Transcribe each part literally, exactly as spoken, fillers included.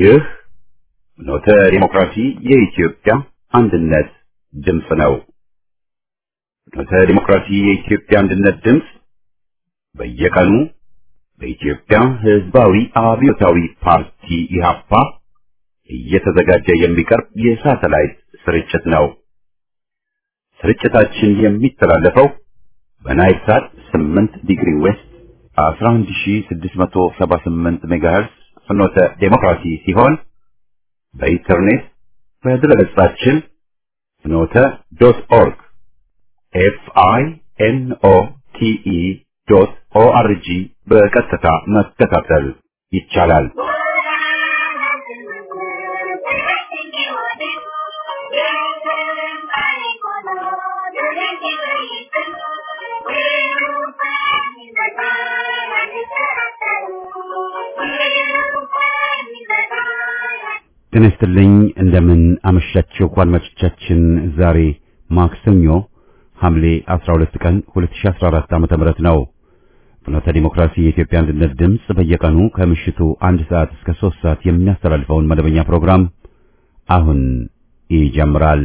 ይህ ኖተ ዲሞክራሲ የኢትዮጵያ አንድነት ድምፅ ነው። ኖተ ዲሞክራሲ የኢትዮጵያ አንድነት ድምፅ በየቀኑ በኢትዮጵያ ሕዝባዊ አብዮታዊ ፓርቲ ኢህአፓ እየተዘጋጀ የሚቀርብ የሳተላይት ስርጭት ነው። ስርጭታችን የሚተላለፈው በናይል ሳት ስምንት ዲግሪ ዌስት አስራ አንድ ሺህ ስድስት መቶ ሰባ ስምንት ሜጋሄርዝ ፍኖተ ዲሞክራሲ ሲሆን በኢንተርኔት በድረገጻችን ፍኖተ ዶት ኦርግ ኤፍ አይ ኤን ኦ ቲ ኢ ዶት ኦ አር ጂ በቀጥታ መከታተል ይቻላል። ጤና ይስጥልኝ እንደምን አመሻችሁ አድማጮቻችን። ዛሬ ማክሰኞ ሐምሌ አስራ ሁለት ቀን ሁለት ሺህ አስራ አራት ዓመተ ምህረት ነው። ፍኖተ ዲሞክራሲ የኢትዮጵያ አንድነት ድምፅ በየቀኑ ከምሽቱ አንድ ሰዓት እስከ ሶስት ሰዓት የሚያስተላልፈውን መደበኛ ፕሮግራም አሁን ይጀምራል።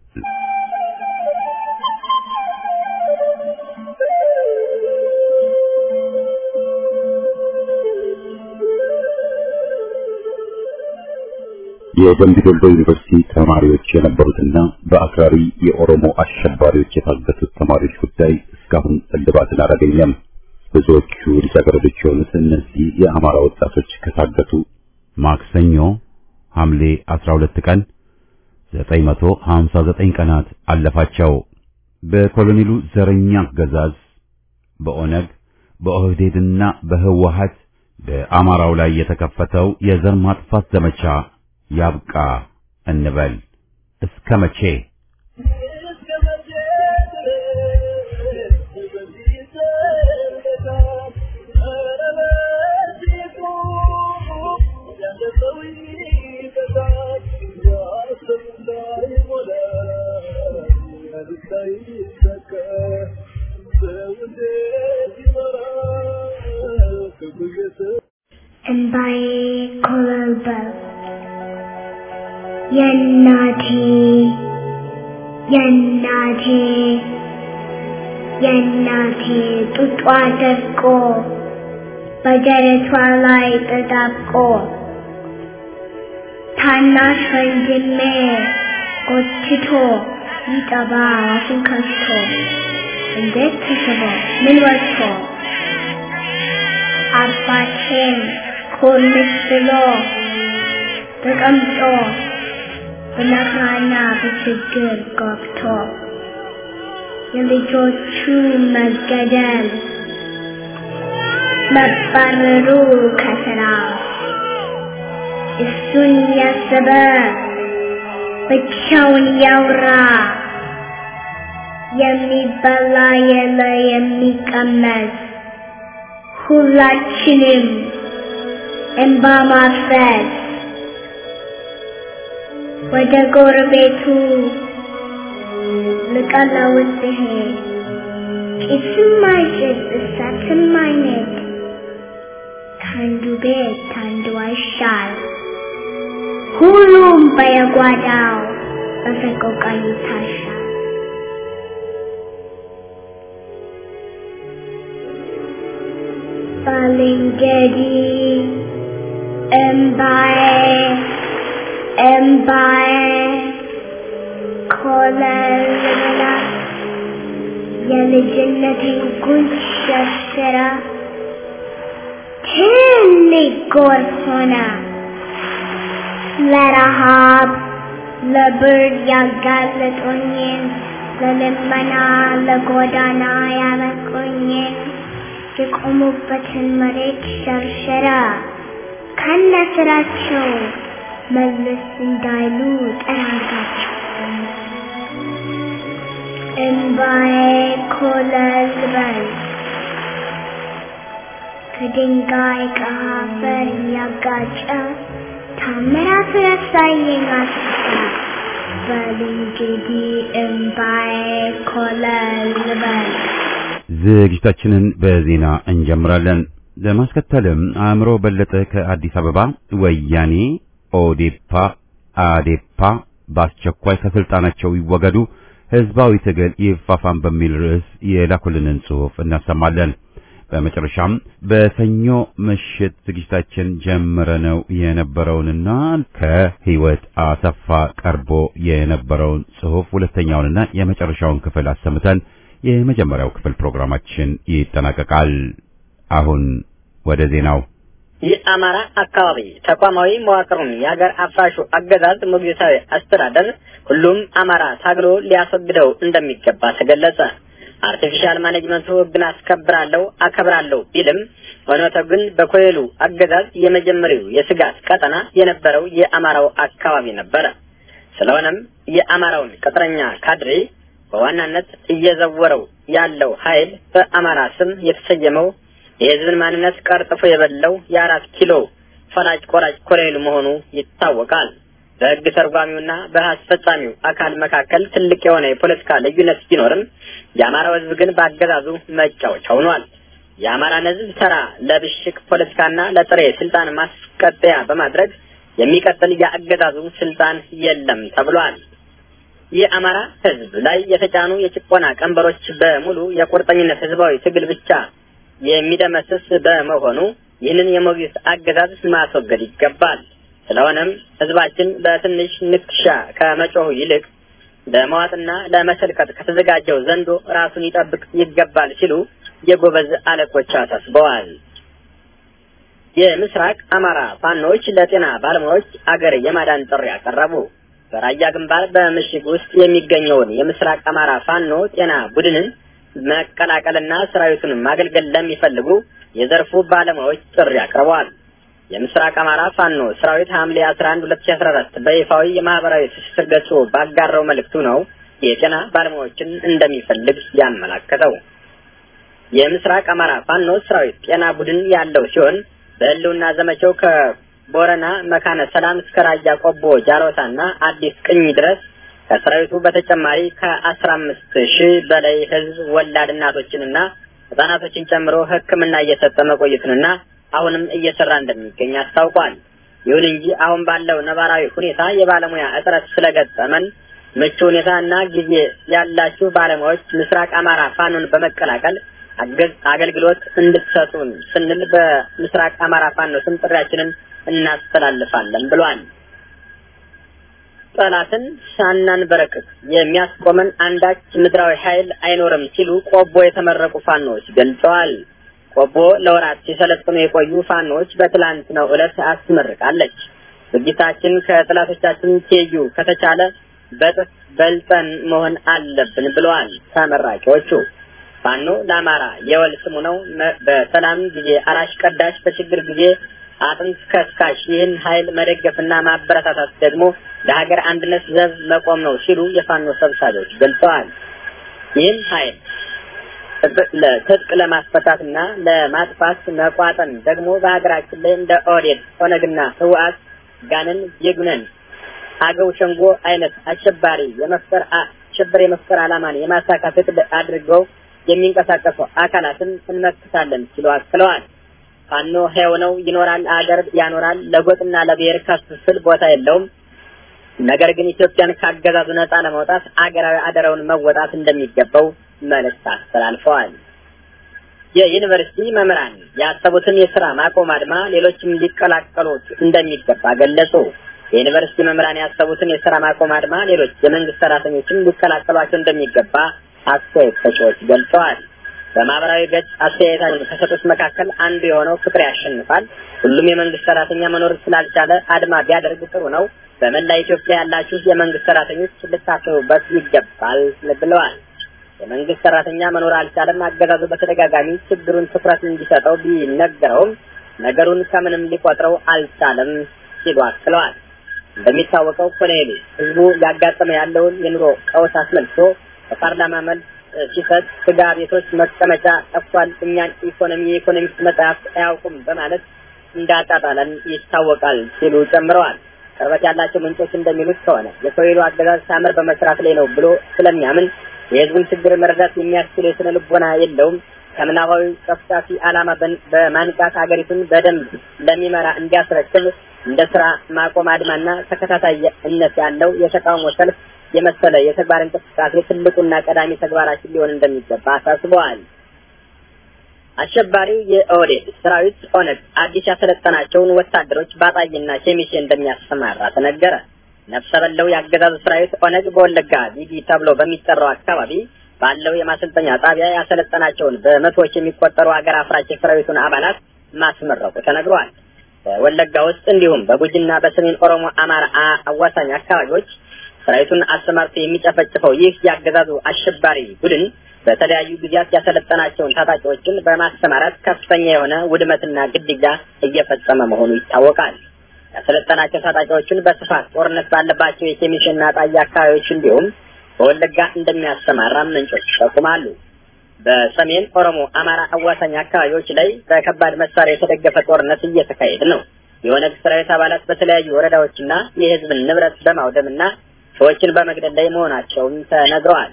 የደምቢ ዶሎ ዩኒቨርሲቲ ተማሪዎች የነበሩትና በአክራሪ የኦሮሞ አሸባሪዎች የታገቱት ተማሪዎች ጉዳይ እስካሁን እልባትን አላገኘም። ብዙዎቹ ልጃገረዶች የሆኑት እነዚህ የአማራ ወጣቶች ከታገቱ ማክሰኞ ሐምሌ አስራ ሁለት ቀን ዘጠኝ መቶ ሀምሳ ዘጠኝ ቀናት አለፋቸው። በኮሎኔሉ ዘረኛ አገዛዝ በኦነግ በኦህዴድና በህወሓት በአማራው ላይ የተከፈተው የዘር ማጥፋት ዘመቻ ያብቃ እንበል። እስከ መቼ? Embaye Kolaba የናቴ የናቴ የናቴ ጡጧ ደርቆ በደረቷ ላይ ተጣብቆ ታናሽ ወንድሜ ጎትቶ ይጠባ አፉን ከፍቶ እንዴት ተስቦ ምን ወጥቶ አባቴን ኮልስ ብሎ ተቀምጦ በመከራና በችግር ገብቶ የልጆቹ መገደል መባረሩ ከስራ እሱን ያሰበ ብቻውን ያውራ የሚበላ የለ የሚቀመስ ሁላችንም እንባ ማፍሰስ ወደ ጎረቤቱ ልቀለውስ ሲሄድ ጭስም አይጭስ እሳትም አይነድ ከአንዱ ቤት ከአንዱ አይሻል ሁሉም በየጓዳው በሰቆቃ ይታሻል። ባልንጀሪ እምባዬ እምባዬ ኮለላ የልጅነቴን ጉንጭ ሸርሽራ ትልቅ ጎርፍ ሆነ ለረሃብ ለብርድ ያጋለጡኝን ለልመና ለጎዳና ያበቁኝን የቆሙበትን መሬት ሸርሽራ ከነስራቸው መለስ እንዳይሉ ጠራጋቸው። እምባዬ ኮለል በል ከድንጋይ ከአፈር ያጋጨ ታምራት ያሳየኝ አስታ በል እንግዲህ እምባዬ ኮለል በል። ዝግጅታችንን በዜና እንጀምራለን። ለማስከተልም አእምሮ በለጠ ከአዲስ አበባ ወያኔ ኦዴፓ፣ አዴፓ በአስቸኳይ ከስልጣናቸው ይወገዱ፣ ህዝባዊ ትግል ይፋፋም በሚል ርዕስ የላኩልንን ጽሑፍ እናሰማለን። በመጨረሻም በሰኞ ምሽት ዝግጅታችን ጀምረነው የነበረውንና ከህይወት አሰፋ ቀርቦ የነበረውን ጽሑፍ ሁለተኛውንና የመጨረሻውን ክፍል አሰምተን የመጀመሪያው ክፍል ፕሮግራማችን ይጠናቀቃል። አሁን ወደ ዜናው። የአማራ አካባቢ ተቋማዊ መዋቅሩን ያገር አፍራሹ አገዛዝ ሞግዚታዊ አስተዳደር ሁሉም አማራ ታግሎ ሊያስወግደው እንደሚገባ ተገለጸ። አርቲፊሻል ማኔጅመንቱ ህግን አስከብራለሁ አከብራለሁ ቢልም ሆኖም ግን በኮይሉ አገዛዝ የመጀመሪያው የስጋት ቀጠና የነበረው የአማራው አካባቢ ነበር። ስለሆነም የአማራውን ቅጥረኛ ካድሬ በዋናነት እየዘወረው ያለው ኃይል በአማራ ስም የተሰየመው የህዝብን ማንነት ቀርጥፎ የበለው የአራት ኪሎ ፈላጭ ቆራጭ ኮሎኔል መሆኑ ይታወቃል። በህግ ተርጓሚውና በአስፈጻሚው አካል መካከል ትልቅ የሆነ የፖለቲካ ልዩነት ቢኖርም የአማራው ህዝብ ግን በአገዛዙ መጫወቻ ሆኗል። የአማራን ህዝብ ተራ ለብሽቅ ፖለቲካና ለጥሬ ስልጣን ማስቀጠያ በማድረግ የሚቀጥል የአገዛዙ ስልጣን የለም ተብሏል። የአማራ ህዝብ ላይ የተጫኑ የጭቆና ቀንበሮች በሙሉ የቁርጠኝነት ህዝባዊ ትግል ብቻ የሚደመስስ በመሆኑ ይህንን የሞግዚት አገዛዝ ማስወገድ ይገባል። ስለሆነም ህዝባችን በትንሽ ንክሻ ከመጮሁ ይልቅ ለመዋጥና ለመሰልቀጥ ከተዘጋጀው ዘንዶ ራሱን ይጠብቅ ይገባል ሲሉ የጎበዝ አለቆች አሳስበዋል። የምስራቅ አማራ ፋኖች ለጤና ባለሙያዎች አገር የማዳን ጥሪ ያቀረቡ። በራያ ግንባር በምሽግ ውስጥ የሚገኘውን የምስራቅ አማራ ፋኖ ጤና ቡድንን መቀላቀልና ሰራዊቱን ማገልገል ለሚፈልጉ የዘርፉ ባለሙያዎች ጥሪ አቅርበዋል። የምስራቅ አማራ ፋኖ ሰራዊት ሐምሌ አስራ አንድ ሁለት ሺህ አስራ አራት በይፋዊ የማህበራዊ ትስስር ገጹ ባጋራው መልእክቱ ነው የጤና ባለሙያዎችን እንደሚፈልግ ያመለከተው። የምስራቅ አማራ ፋኖ ሰራዊት ጤና ቡድን ያለው ሲሆን በህልውና ዘመቻው ከቦረና መካነ ሰላም እስከ ራያ ቆቦ ጃሮታና አዲስ ቅኝ ድረስ ከሰራዊቱ በተጨማሪ ከአስራ አምስት ሺህ በላይ ህዝብ ወላድ እናቶችንና ህፃናቶችን ጨምሮ ህክምና እየሰጠ መቆየቱንና አሁንም እየሰራ እንደሚገኝ አስታውቋል። ይሁን እንጂ አሁን ባለው ነባራዊ ሁኔታ የባለሙያ እጥረት ስለገጠመን ምቹ ሁኔታና ጊዜ ያላችሁ ባለሙያዎች ምስራቅ አማራ ፋኖን በመቀላቀል አገልግሎት እንድትሰጡን ስንል በምስራቅ አማራ ፋኖ ስም ጥሪያችንን እናስተላልፋለን ብሏል። ጠላትን ሳናንበረክክ የሚያስቆመን አንዳች ምድራዊ ኃይል አይኖርም ሲሉ ቆቦ የተመረቁ ፋኖች ገልጸዋል። ቆቦ ለወራት ሲሰለጥኑ የቆዩ ፋኖች በትላንትናው ዕለት አስመርቃለች። ዝግጅታችን ከጠላቶቻችን ትይዩ ከተቻለ በጥፍ በልጠን መሆን አለብን ብለዋል ተመራቂዎቹ። ፋኖ ለአማራ የወል ስሙ ነው። በሰላም ጊዜ አራሽ ቀዳሽ፣ በችግር ጊዜ አጥንት ከስካሽ ይህን ኃይል መደገፍና ማበረታታት ደግሞ ለሀገር አንድነት ዘብ መቆም ነው ሲሉ የፋኖ ሰብሳቢዎች ገልጸዋል። ይህን ኃይል ለትጥቅ ለማስፈታትና ለማጥፋት መቋጠን ደግሞ በሀገራችን ላይ እንደ ኦዴድ ኦነግና ህወሓት ጋንን የጉነን አገው ሸንጎ አይነት አሸባሪ የመፍጠር አሸባሪ የመፍጠር ዓላማን የማሳካት እቅድ አድርገው የሚንቀሳቀሱ አካላትን እንመክታለን ሲሉ አክለዋል። ፋኖ ሄው ነው፣ ይኖራል፣ አገር ያኖራል፣ ለጎጥና ለብሔር ከፍል ቦታ የለውም። ነገር ግን ኢትዮጵያን ካገዛዙ ነፃ ለማውጣት አገራዊ አደራውን መወጣት እንደሚገባው መልእክት አስተላልፈዋል። የዩኒቨርሲቲ መምህራን ያሰቡትን የሥራ ማቆም አድማ ሌሎችም ሊቀላቀሉት እንደሚገባ ገለጹ። የዩኒቨርሲቲ መምህራን ያሰቡትን የሥራ ማቆም አድማ ሌሎች የመንግስት ሰራተኞችም ሊቀላቀሏቸው እንደሚገባ አስተያየት ሰጪዎች ገልጸዋል። በማህበራዊ ገጽ አስተያየታቸውን ከሰጡት መካከል አንዱ የሆነው ፍቅር ያሸንፋል ሁሉም የመንግስት ሰራተኛ መኖር ስላልቻለ አድማ ቢያደርግ ጥሩ ነው፣ በመላ ኢትዮጵያ ያላችሁ የመንግስት ሰራተኞች ልታስቡበት ይገባል ብለዋል። የመንግስት ሰራተኛ መኖር አልቻለም፣ አገዛዙ በተደጋጋሚ ችግሩን ትኩረት እንዲሰጠው ቢነገረውም ነገሩን ከምንም ሊቆጥረው አልቻለም ሲሉ አክለዋል። እንደሚታወቀው ኮሎኔሉ ህዝቡ ያጋጠመ ያለውን የኑሮ ቀውስ አስመልክቶ በፓርላማ መልስ ሲሰጥ ስጋ ቤቶች መቀመጫ ጠፍቷል፣ እኛን ኢኮኖሚ የኢኮኖሚክስ መጽሐፍ አያውቁም በማለት እንዳጣጣለን ይታወቃል ሲሉ ጨምረዋል። ቅርበት ያላቸው ምንጮች እንደሚሉት ከሆነ የኮሎኔሉ አገዛዝ ሳምር በመስራት ላይ ነው ብሎ ስለሚያምን የህዝቡን ችግር መረዳት የሚያስችል የስነ ልቦና የለውም። ከምናባዊ ጨፍጫፊ ዓላማ በማንቃት ሀገሪቱን በደንብ ለሚመራ እንዲያስረክብ እንደ ስራ ማቆም አድማና ተከታታይነት ያለው የተቃውሞ ሰልፍ የመሰለ የተግባር እንቅስቃሴ ትልቁና ቀዳሚ ተግባራችን ሊሆን እንደሚገባ አሳስበዋል። አሸባሪው የኦህዴድ ሰራዊት ኦነግ አዲስ ያሰለጠናቸውን ወታደሮች ባጣይና ኬሚሴ እንደሚያሰማራ ተነገረ። ነፍሰ በለው ያገዛዙ ሰራዊት ኦነግ በወለጋ ዲዲ ተብሎ በሚጠራው አካባቢ ባለው የማሰልጠኛ ጣቢያ ያሰለጠናቸውን በመቶዎች የሚቆጠሩ አገር አፍራሽ ሰራዊቱን አባላት ማስመረቁ ተነግሯል። በወለጋ ውስጥ እንዲሁም በጉጂና በሰሜን ኦሮሞ አማራ አዋሳኝ አካባቢዎች ሰራዊቱን አሰማርቶ የሚጨፈጭፈው ይህ ያገዛዙ አሸባሪ ቡድን በተለያዩ ጊዜያት ያሰለጠናቸውን ታጣቂዎችን በማሰማራት ከፍተኛ የሆነ ውድመትና ግድያ እየፈጸመ መሆኑ ይታወቃል። ያሰለጠናቸው ታጣቂዎችን በስፋት ጦርነት ባለባቸው የኬሚሴና ጣያ አካባቢዎች እንዲሁም በወለጋ እንደሚያሰማራ ምንጮች ጠቁማሉ። በሰሜን ኦሮሞ አማራ አዋሳኝ አካባቢዎች ላይ በከባድ መሳሪያ የተደገፈ ጦርነት እየተካሄደ ነው። የኦነግ ሰራዊት አባላት በተለያዩ ወረዳዎችና የህዝብን ንብረት በማውደምና ሰዎችን በመግደል ላይ መሆናቸውም ተነግረዋል።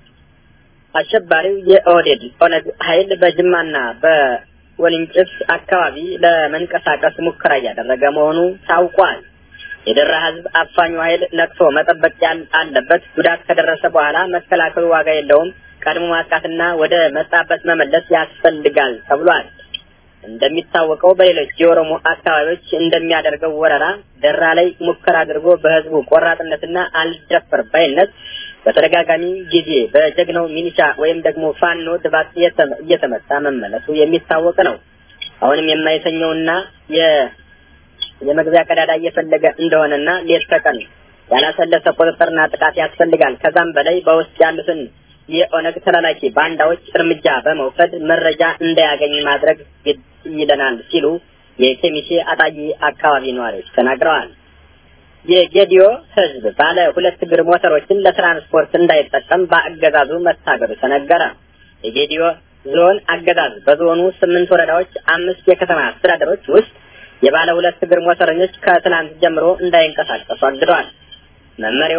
አሸባሪው የኦህዴድ ኦነግ ኃይል በጅማና በወሊንጭስ አካባቢ ለመንቀሳቀስ ሙከራ እያደረገ መሆኑ ታውቋል። የደራ ህዝብ አፋኙ ኃይል ነቅቶ መጠበቅ አለበት። ጉዳት ከደረሰ በኋላ መከላከሉ ዋጋ የለውም። ቀድሞ ማጥቃትና ወደ መጣበት መመለስ ያስፈልጋል ተብሏል። እንደሚታወቀው በሌሎች የኦሮሞ አካባቢዎች እንደሚያደርገው ወረራ ደራ ላይ ሙከራ አድርጎ በህዝቡ ቆራጥነትና አልደፈር ባይነት በተደጋጋሚ ጊዜ በጀግናው ሚኒሻ ወይም ደግሞ ፋኖ ድባቅ እየተመታ መመለሱ የሚታወቅ ነው። አሁንም የማይተኘውና የ የመግቢያ ቀዳዳ እየፈለገ እንደሆነና ሌት ተቀን ያላሰለሰ ቁጥጥርና ጥቃት ያስፈልጋል። ከዛም በላይ በውስጥ ያሉትን የኦነግ ተላላኪ ባንዳዎች እርምጃ በመውሰድ መረጃ እንዳያገኝ ማድረግ ግድ ይለናል ሲሉ የኬሚሴ አጣዬ አካባቢ ነዋሪዎች ተናግረዋል። የጌዲዮ ህዝብ ባለ ሁለት እግር ሞተሮችን ለትራንስፖርት እንዳይጠቀም በአገዛዙ መታገዱ ተነገረ። የጌዲዮ ዞን አገዛዝ በዞኑ ስምንት ወረዳዎች አምስት የከተማ አስተዳደሮች ውስጥ የባለ ሁለት እግር ሞተረኞች ከትናንት ጀምሮ እንዳይንቀሳቀሱ አግደዋል። መመሪያው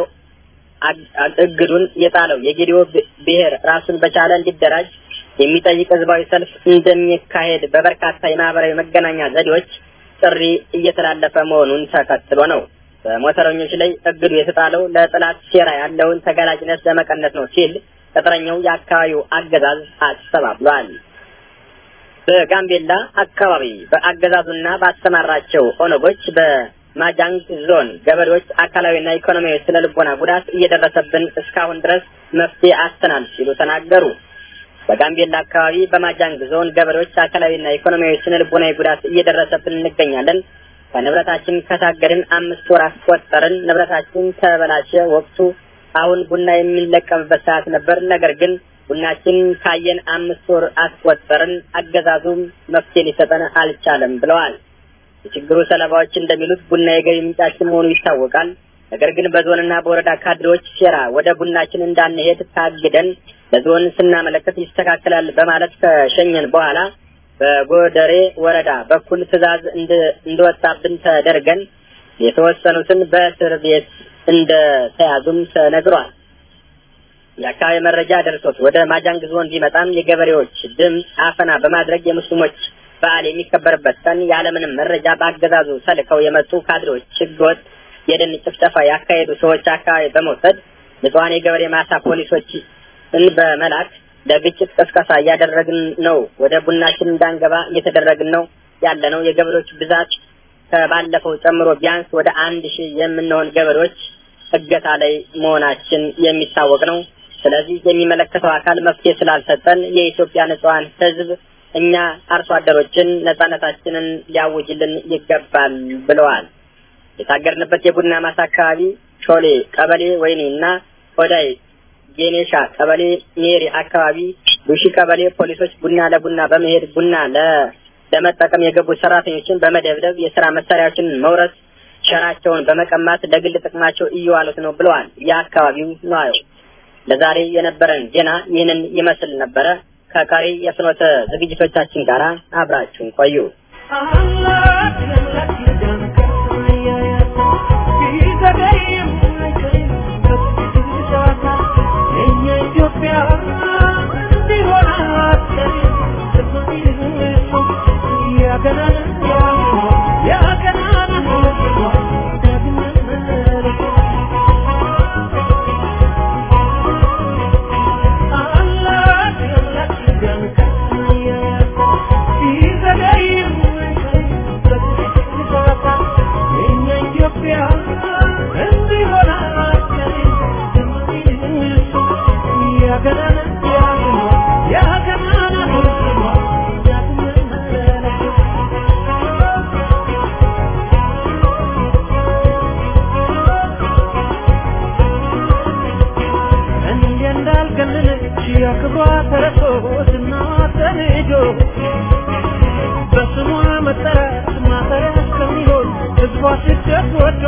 እግዱን የጣለው የጌዲዮ ብሔር ራሱን በቻለ እንዲደራጅ የሚጠይቅ ህዝባዊ ሰልፍ እንደሚካሄድ በበርካታ የማህበራዊ መገናኛ ዘዴዎች ጥሪ እየተላለፈ መሆኑን ተከትሎ ነው። በሞተረኞች ላይ እግዱ የተጣለው ለጥላት ሴራ ያለውን ተጋላጭነት ለመቀነስ ነው ሲል ቅጥረኛው የአካባቢው አገዛዝ አስተባብሏል። በጋምቤላ አካባቢ በአገዛዙና ባሰማራቸው ኦነጎች በማጃንግ ዞን ገበሬዎች አካላዊና ኢኮኖሚያዊ ስነልቦና ጉዳት እየደረሰብን እስካሁን ድረስ መፍትሄ አስተናል ሲሉ ተናገሩ። በጋምቤላ አካባቢ በማጃንግ ዞን ገበሬዎች አካላዊና ኢኮኖሚያዊ ስነልቦናዊ ጉዳት እየደረሰብን እንገኛለን። ከንብረታችን ከታገድን አምስት ወር አስቆጠርን። ንብረታችን ተበላሸ። ወቅቱ አሁን ቡና የሚለቀምበት ሰዓት ነበር። ነገር ግን ቡናችን ካየን አምስት ወር አስቆጠርን። አገዛዙም መፍትሄ ሊሰጠን አልቻለም ብለዋል። የችግሩ ሰለባዎች እንደሚሉት ቡና የገቢ ምንጫችን መሆኑ ይታወቃል። ነገር ግን በዞንና በወረዳ ካድሬዎች ሴራ ወደ ቡናችን እንዳንሄድ ታግደን ለዞን ስናመለከት ይስተካከላል በማለት ከሸኘን በኋላ በጎደሬ ወረዳ በኩል ትዕዛዝ እንደወጣብን ተደርገን የተወሰኑትን በእስር ቤት እንደተያዙም ተነግሯል። የአካባቢ መረጃ ደርሶት ወደ ማጃንግ ዞን ቢመጣም የገበሬዎች ድምፅ አፈና በማድረግ የሙስሊሞች በዓል የሚከበርበት ቀን ያለምንም መረጃ በአገዛዙ ሰልከው የመጡ ካድሬዎች ህገወጥ የደን ጭፍጨፋ ያካሄዱ ሰዎች አካባቢ በመውሰድ ንጹሃን የገበሬ ማሳ ፖሊሶችን በመላክ ለግጭት ቅስቀሳ እያደረግን ነው። ወደ ቡናችን እንዳንገባ እየተደረግን ነው ያለ ነው። የገበሬዎች ብዛት ከባለፈው ጨምሮ ቢያንስ ወደ አንድ ሺህ የምንሆን ገበሬዎች እገታ ላይ መሆናችን የሚታወቅ ነው። ስለዚህ የሚመለከተው አካል መፍትሄ ስላልሰጠን የኢትዮጵያ ንጹሃን ህዝብ እኛ አርሶ አደሮችን ነጻነታችንን ሊያውጅልን ይገባል ብለዋል። የታገርንበት የቡና ማሳ አካባቢ ሾሌ ቀበሌ ወይኒና ሆዳይ ጌኔሻ ቀበሌ ኔሪ አካባቢ ዱሺ ቀበሌ ፖሊሶች ቡና ለቡና በመሄድ ቡና ለመጠቀም የገቡ ሰራተኞችን በመደብደብ የሥራ መሳሪያዎችን መውረስ ሸራቸውን በመቀማት ለግል ጥቅማቸው እየዋሉት ነው ብለዋል የአካባቢው ነዋሪዎች። ለዛሬ የነበረን ዜና ይህንን ይመስል ነበረ። ከቀሪ የፍኖተ ዝግጅቶቻችን ጋር አብራችሁን ቆዩ። Ya ስደት ወዶ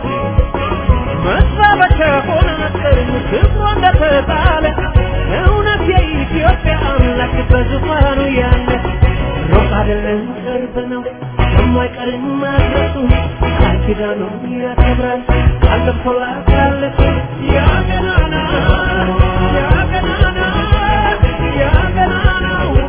መሳበከ ሆነ መስቀል ክብሩ እንደተጣለ እውነት የኢትዮጵያ አምላክ በዙፋኑ ያለ ሩቅ አይደለም ቅርብ ነው የማይቀርም መድረሱ ቃል ኪዳኑ ያከብራል ቃል ገብቶላታል ያ ገናና ያ ገናና ያ ገናና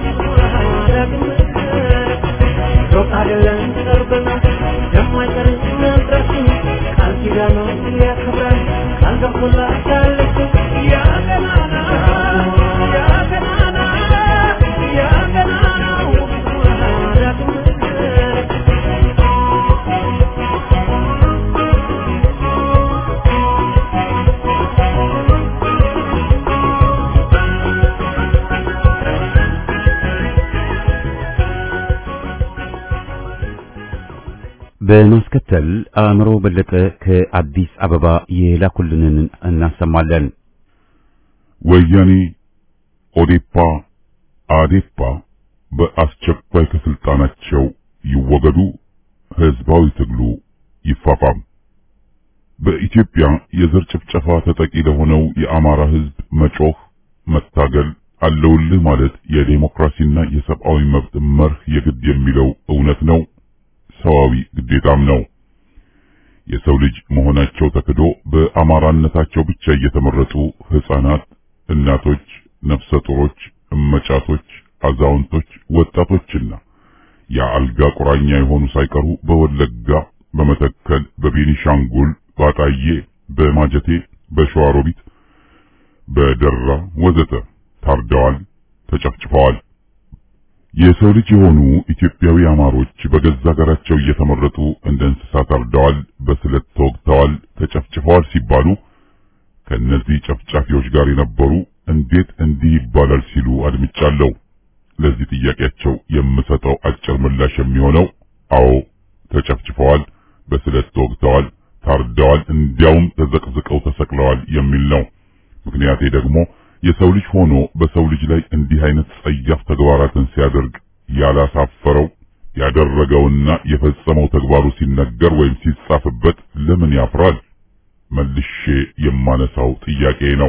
ሩቅ አይደለም ቅርብ ነው የማይቀርም መድረሱ ቃል ኪዳኑ ያከብራል ቃል ገብቶላታል ያ ገናና ያ ገናና ያ ገናና በማስከተል አእምሮ በለጠ ከአዲስ አበባ የላኩልንን እናሰማለን። ወያኔ ኦዴፓ አዴፓ በአስቸኳይ ከስልጣናቸው ይወገዱ፣ ህዝባዊ ትግሉ ይፋፋም። በኢትዮጵያ የዘር ጭፍጨፋ ተጠቂ ለሆነው የአማራ ህዝብ መጮህ፣ መታገል አለውልህ ማለት የዲሞክራሲና የሰብአዊ መብት መርህ የግድ የሚለው እውነት ነው፣ ሰዋዊ ግዴታም ነው። የሰው ልጅ መሆናቸው ተክዶ በአማራነታቸው ብቻ እየተመረጡ ህፃናት፣ እናቶች፣ ነፍሰ ጡሮች፣ እመጫቶች፣ አዛውንቶች፣ ወጣቶችና የአልጋ ቁራኛ የሆኑ ሳይቀሩ በወለጋ፣ በመተከል፣ በቤኒሻንጉል፣ ባጣዬ፣ በማጀቴ፣ በሸዋሮቢት፣ በደራ ወዘተ ታርደዋል፣ ተጨፍጭፈዋል። የሰው ልጅ የሆኑ ኢትዮጵያዊ አማሮች በገዛ ሀገራቸው እየተመረጡ እንደ እንስሳት ታርደዋል፣ በስለት ተወግተዋል፣ ተጨፍጭፈዋል ሲባሉ ከነዚህ ጨፍጫፊዎች ጋር የነበሩ እንዴት እንዲህ ይባላል ሲሉ አድምጫለሁ። ለዚህ ጥያቄያቸው የምሰጠው አጭር ምላሽ የሚሆነው አዎ ተጨፍጭፈዋል፣ በስለት ተወግተዋል፣ ታርደዋል፣ እንዲያውም ተዘቅዝቀው ተሰቅለዋል የሚል ነው። ምክንያቴ ደግሞ የሰው ልጅ ሆኖ በሰው ልጅ ላይ እንዲህ አይነት ጸያፍ ተግባራትን ሲያደርግ ያላሳፈረው ያደረገውና የፈጸመው ተግባሩ ሲነገር ወይም ሲጻፍበት ለምን ያፍራል? መልሼ የማነሳው ጥያቄ ነው።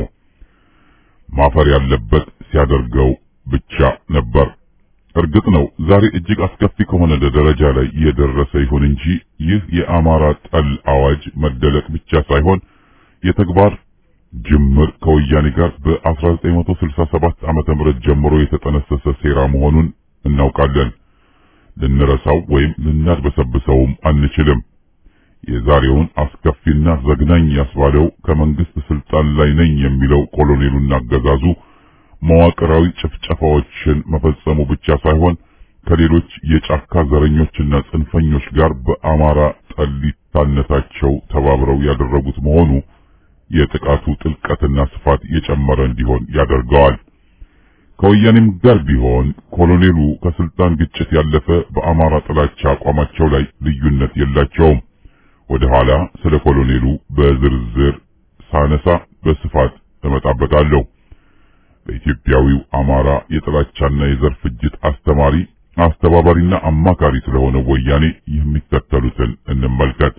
ማፈር ያለበት ሲያደርገው ብቻ ነበር። እርግጥ ነው ዛሬ እጅግ አስከፊ ከሆነ ደረጃ ላይ የደረሰ ይሁን እንጂ ይህ የአማራ ጠል አዋጅ መደለቅ ብቻ ሳይሆን የተግባር ጅምር ከወያኔ ጋር በአስራ ዘጠኝ መቶ ስልሳ ሰባት ዓመተ ምህረት ጀምሮ የተጠነሰሰ ሴራ መሆኑን እናውቃለን። ልንረሳው ወይም ልናድበሰብሰውም አንችልም። የዛሬውን አስከፊና ዘግናኝ ያስባለው ከመንግስት ስልጣን ላይ ነኝ የሚለው ኮሎኔሉና አገዛዙ መዋቅራዊ ጭፍጨፋዎችን መፈጸሙ ብቻ ሳይሆን ከሌሎች የጫካ ዘረኞችና ጽንፈኞች ጋር በአማራ ጠሊታነታቸው ተባብረው ያደረጉት መሆኑ የጥቃቱ ጥልቀትና ስፋት የጨመረ እንዲሆን ያደርገዋል። ከወያኔም ጋር ቢሆን ኮሎኔሉ ከስልጣን ግጭት ያለፈ በአማራ ጥላቻ አቋማቸው ላይ ልዩነት የላቸውም። ወደ ኋላ ስለ ኮሎኔሉ በዝርዝር ሳነሳ በስፋት እመጣበታለሁ። በኢትዮጵያዊው አማራ የጥላቻና የዘር ፍጅት አስተማሪ አስተባባሪና አማካሪ ስለሆነ ወያኔ የሚከተሉትን እንመልከት።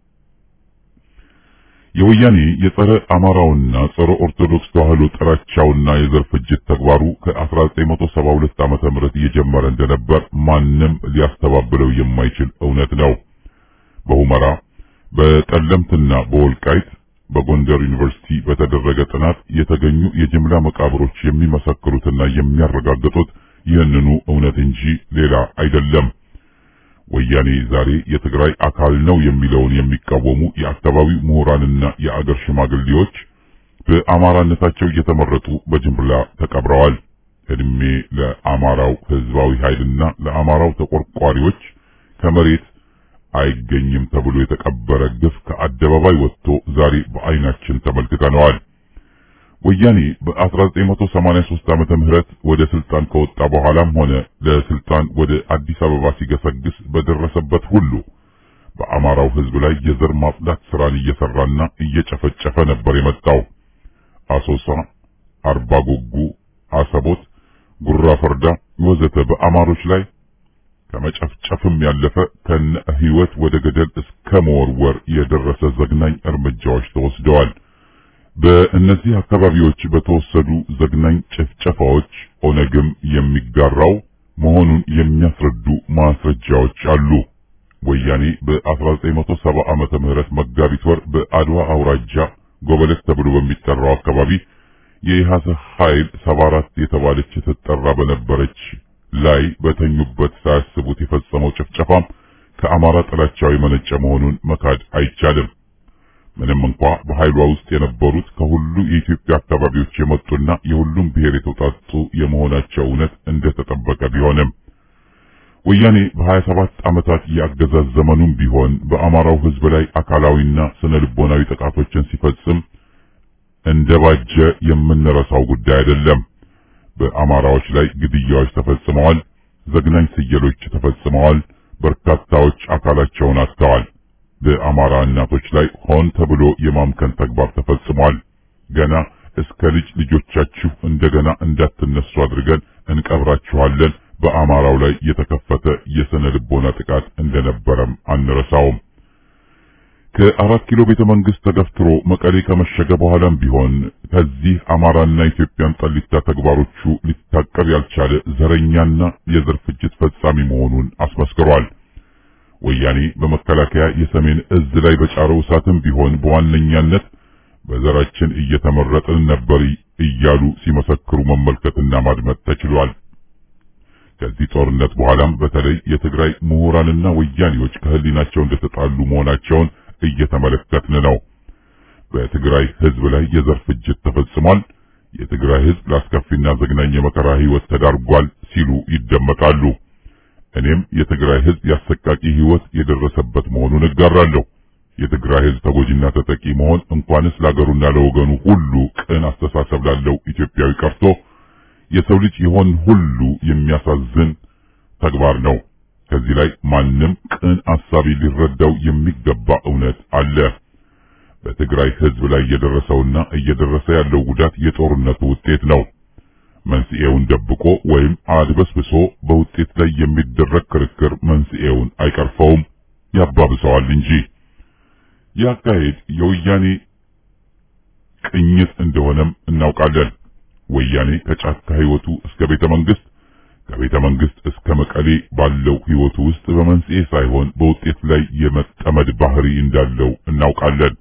የወያኔ የጸረ አማራውና ጸረ ኦርቶዶክስ ተዋህዶ ጥላቻውና የዘር ፍጅት ተግባሩ ከአስራ ዘጠኝ መቶ ሰባ ሁለት ዓመተ ምህረት እየጀመረ እንደነበር ማንም ሊያስተባብለው የማይችል እውነት ነው። በሁመራ በጠለምትና በወልቃይት በጎንደር ዩኒቨርሲቲ በተደረገ ጥናት የተገኙ የጅምላ መቃብሮች የሚመሰክሩትና የሚያረጋግጡት ይህንኑ እውነት እንጂ ሌላ አይደለም። ወያኔ ዛሬ የትግራይ አካል ነው የሚለውን የሚቃወሙ የአካባቢው ምሁራንና የአገር ሽማግሌዎች በአማራነታቸው እየተመረጡ በጅምላ ተቀብረዋል። እድሜ ለአማራው ህዝባዊ ኃይልና ለአማራው ተቆርቋሪዎች ከመሬት አይገኝም ተብሎ የተቀበረ ግፍ ከአደባባይ ወጥቶ ዛሬ በአይናችን ተመልክተነዋል። ወያኔ በአስራ ዘጠኝ መቶ ሰማንያ ሶስት ዓመተ ምህረት ወደ ስልጣን ከወጣ በኋላም ሆነ ለስልጣን ወደ አዲስ አበባ ሲገሰግስ በደረሰበት ሁሉ በአማራው ህዝብ ላይ የዘር ማጽዳት ስራን እየሰራና እየጨፈጨፈ ነበር የመጣው። አሶሳ፣ አርባ ጉጉ፣ አሰቦት፣ ጉራ ፈርዳ ወዘተ በአማሮች ላይ ከመጨፍጨፍም ያለፈ ከነ ህይወት ወደ ገደል እስከ መወርወር የደረሰ ዘግናኝ እርምጃዎች ተወስደዋል። በእነዚህ አካባቢዎች በተወሰዱ ዘግናኝ ጭፍጨፋዎች ኦነግም የሚጋራው መሆኑን የሚያስረዱ ማስረጃዎች አሉ። ወያኔ በ1970 ዓመተ ምህረት መጋቢት ወር በአድዋ አውራጃ ጎበለት ተብሎ በሚጠራው አካባቢ የኢሃሰ ኃይል ሰባ አራት የተባለች ተጠራ በነበረች ላይ በተኙበት ሳያስቡት የፈጸመው ጭፍጨፋም ከአማራ ጥላቻው የመነጨ መሆኑን መካድ አይቻልም። ምንም እንኳ በኃይሏ ውስጥ የነበሩት ከሁሉ የኢትዮጵያ አካባቢዎች የመጡና የሁሉም ብሔር የተውጣጡ የመሆናቸው እውነት እንደተጠበቀ ቢሆንም ወያኔ በሀያ ሰባት ዓመታት የአገዛዝ ዘመኑም ቢሆን በአማራው ሕዝብ ላይ አካላዊና ስነ ልቦናዊ ጥቃቶችን ሲፈጽም እንደባጀ የምንረሳው ጉዳይ አይደለም። በአማራዎች ላይ ግድያዎች ተፈጽመዋል። ዘግናኝ ስየሎች ተፈጽመዋል። በርካታዎች አካላቸውን አጥተዋል። በአማራ እናቶች ላይ ሆን ተብሎ የማምከን ተግባር ተፈጽሟል። ገና እስከ ልጅ ልጆቻችሁ እንደገና እንዳትነሱ አድርገን እንቀብራችኋለን በአማራው ላይ የተከፈተ የስነ ልቦና ጥቃት እንደነበረም አንረሳውም። ከአራት ኪሎ ቤተ መንግስት ተገፍትሮ መቀሌ ከመሸገ በኋላም ቢሆን ከዚህ አማራና ኢትዮጵያን ጠሊታ ተግባሮቹ ሊታቀብ ያልቻለ ዘረኛና የዘር ፍጅት ፈጻሚ መሆኑን አስመስክሯል። ወያኔ በመከላከያ የሰሜን እዝ ላይ በጫረው እሳትም ቢሆን በዋነኛነት በዘራችን እየተመረጥን ነበር እያሉ ሲመሰክሩ መመልከትና ማድመጥ ተችሏል። ከዚህ ጦርነት በኋላም በተለይ የትግራይ ምሁራንና ወያኔዎች ከህሊናቸው እንደተጣሉ መሆናቸውን እየተመለከትን ነው። በትግራይ ህዝብ ላይ የዘር ፍጅት ተፈጽሟል። የትግራይ ህዝብ ለአስከፊና ዘግናኝ የመከራ ህይወት ተዳርጓል ሲሉ ይደመጣሉ። እኔም የትግራይ ህዝብ ያሰቃቂ ህይወት የደረሰበት መሆኑን እጋራለሁ። የትግራይ ህዝብ ተጎጂና ተጠቂ መሆን እንኳንስ ለአገሩና ለወገኑ ሁሉ ቅን አስተሳሰብ ላለው ኢትዮጵያዊ ቀርቶ የሰው ልጅ ይሆን ሁሉ የሚያሳዝን ተግባር ነው። ከዚህ ላይ ማንም ቅን አሳቢ ሊረዳው የሚገባ እውነት አለ። በትግራይ ህዝብ ላይ እየደረሰውና እየደረሰ ያለው ጉዳት የጦርነቱ ውጤት ነው። መንስኤውን ደብቆ ወይም አድበስብሶ በውጤት ላይ የሚደረግ ክርክር መንስኤውን አይቀርፈውም፣ ያባብሰዋል እንጂ። ያካሄድ የወያኔ ቅኝት እንደሆነም እናውቃለን። ወያኔ ከጫካ ህይወቱ እስከ ቤተ መንግስት ከቤተ መንግስት እስከ መቀሌ ባለው ህይወቱ ውስጥ በመንስኤ ሳይሆን በውጤት ላይ የመጠመድ ባህሪ እንዳለው እናውቃለን።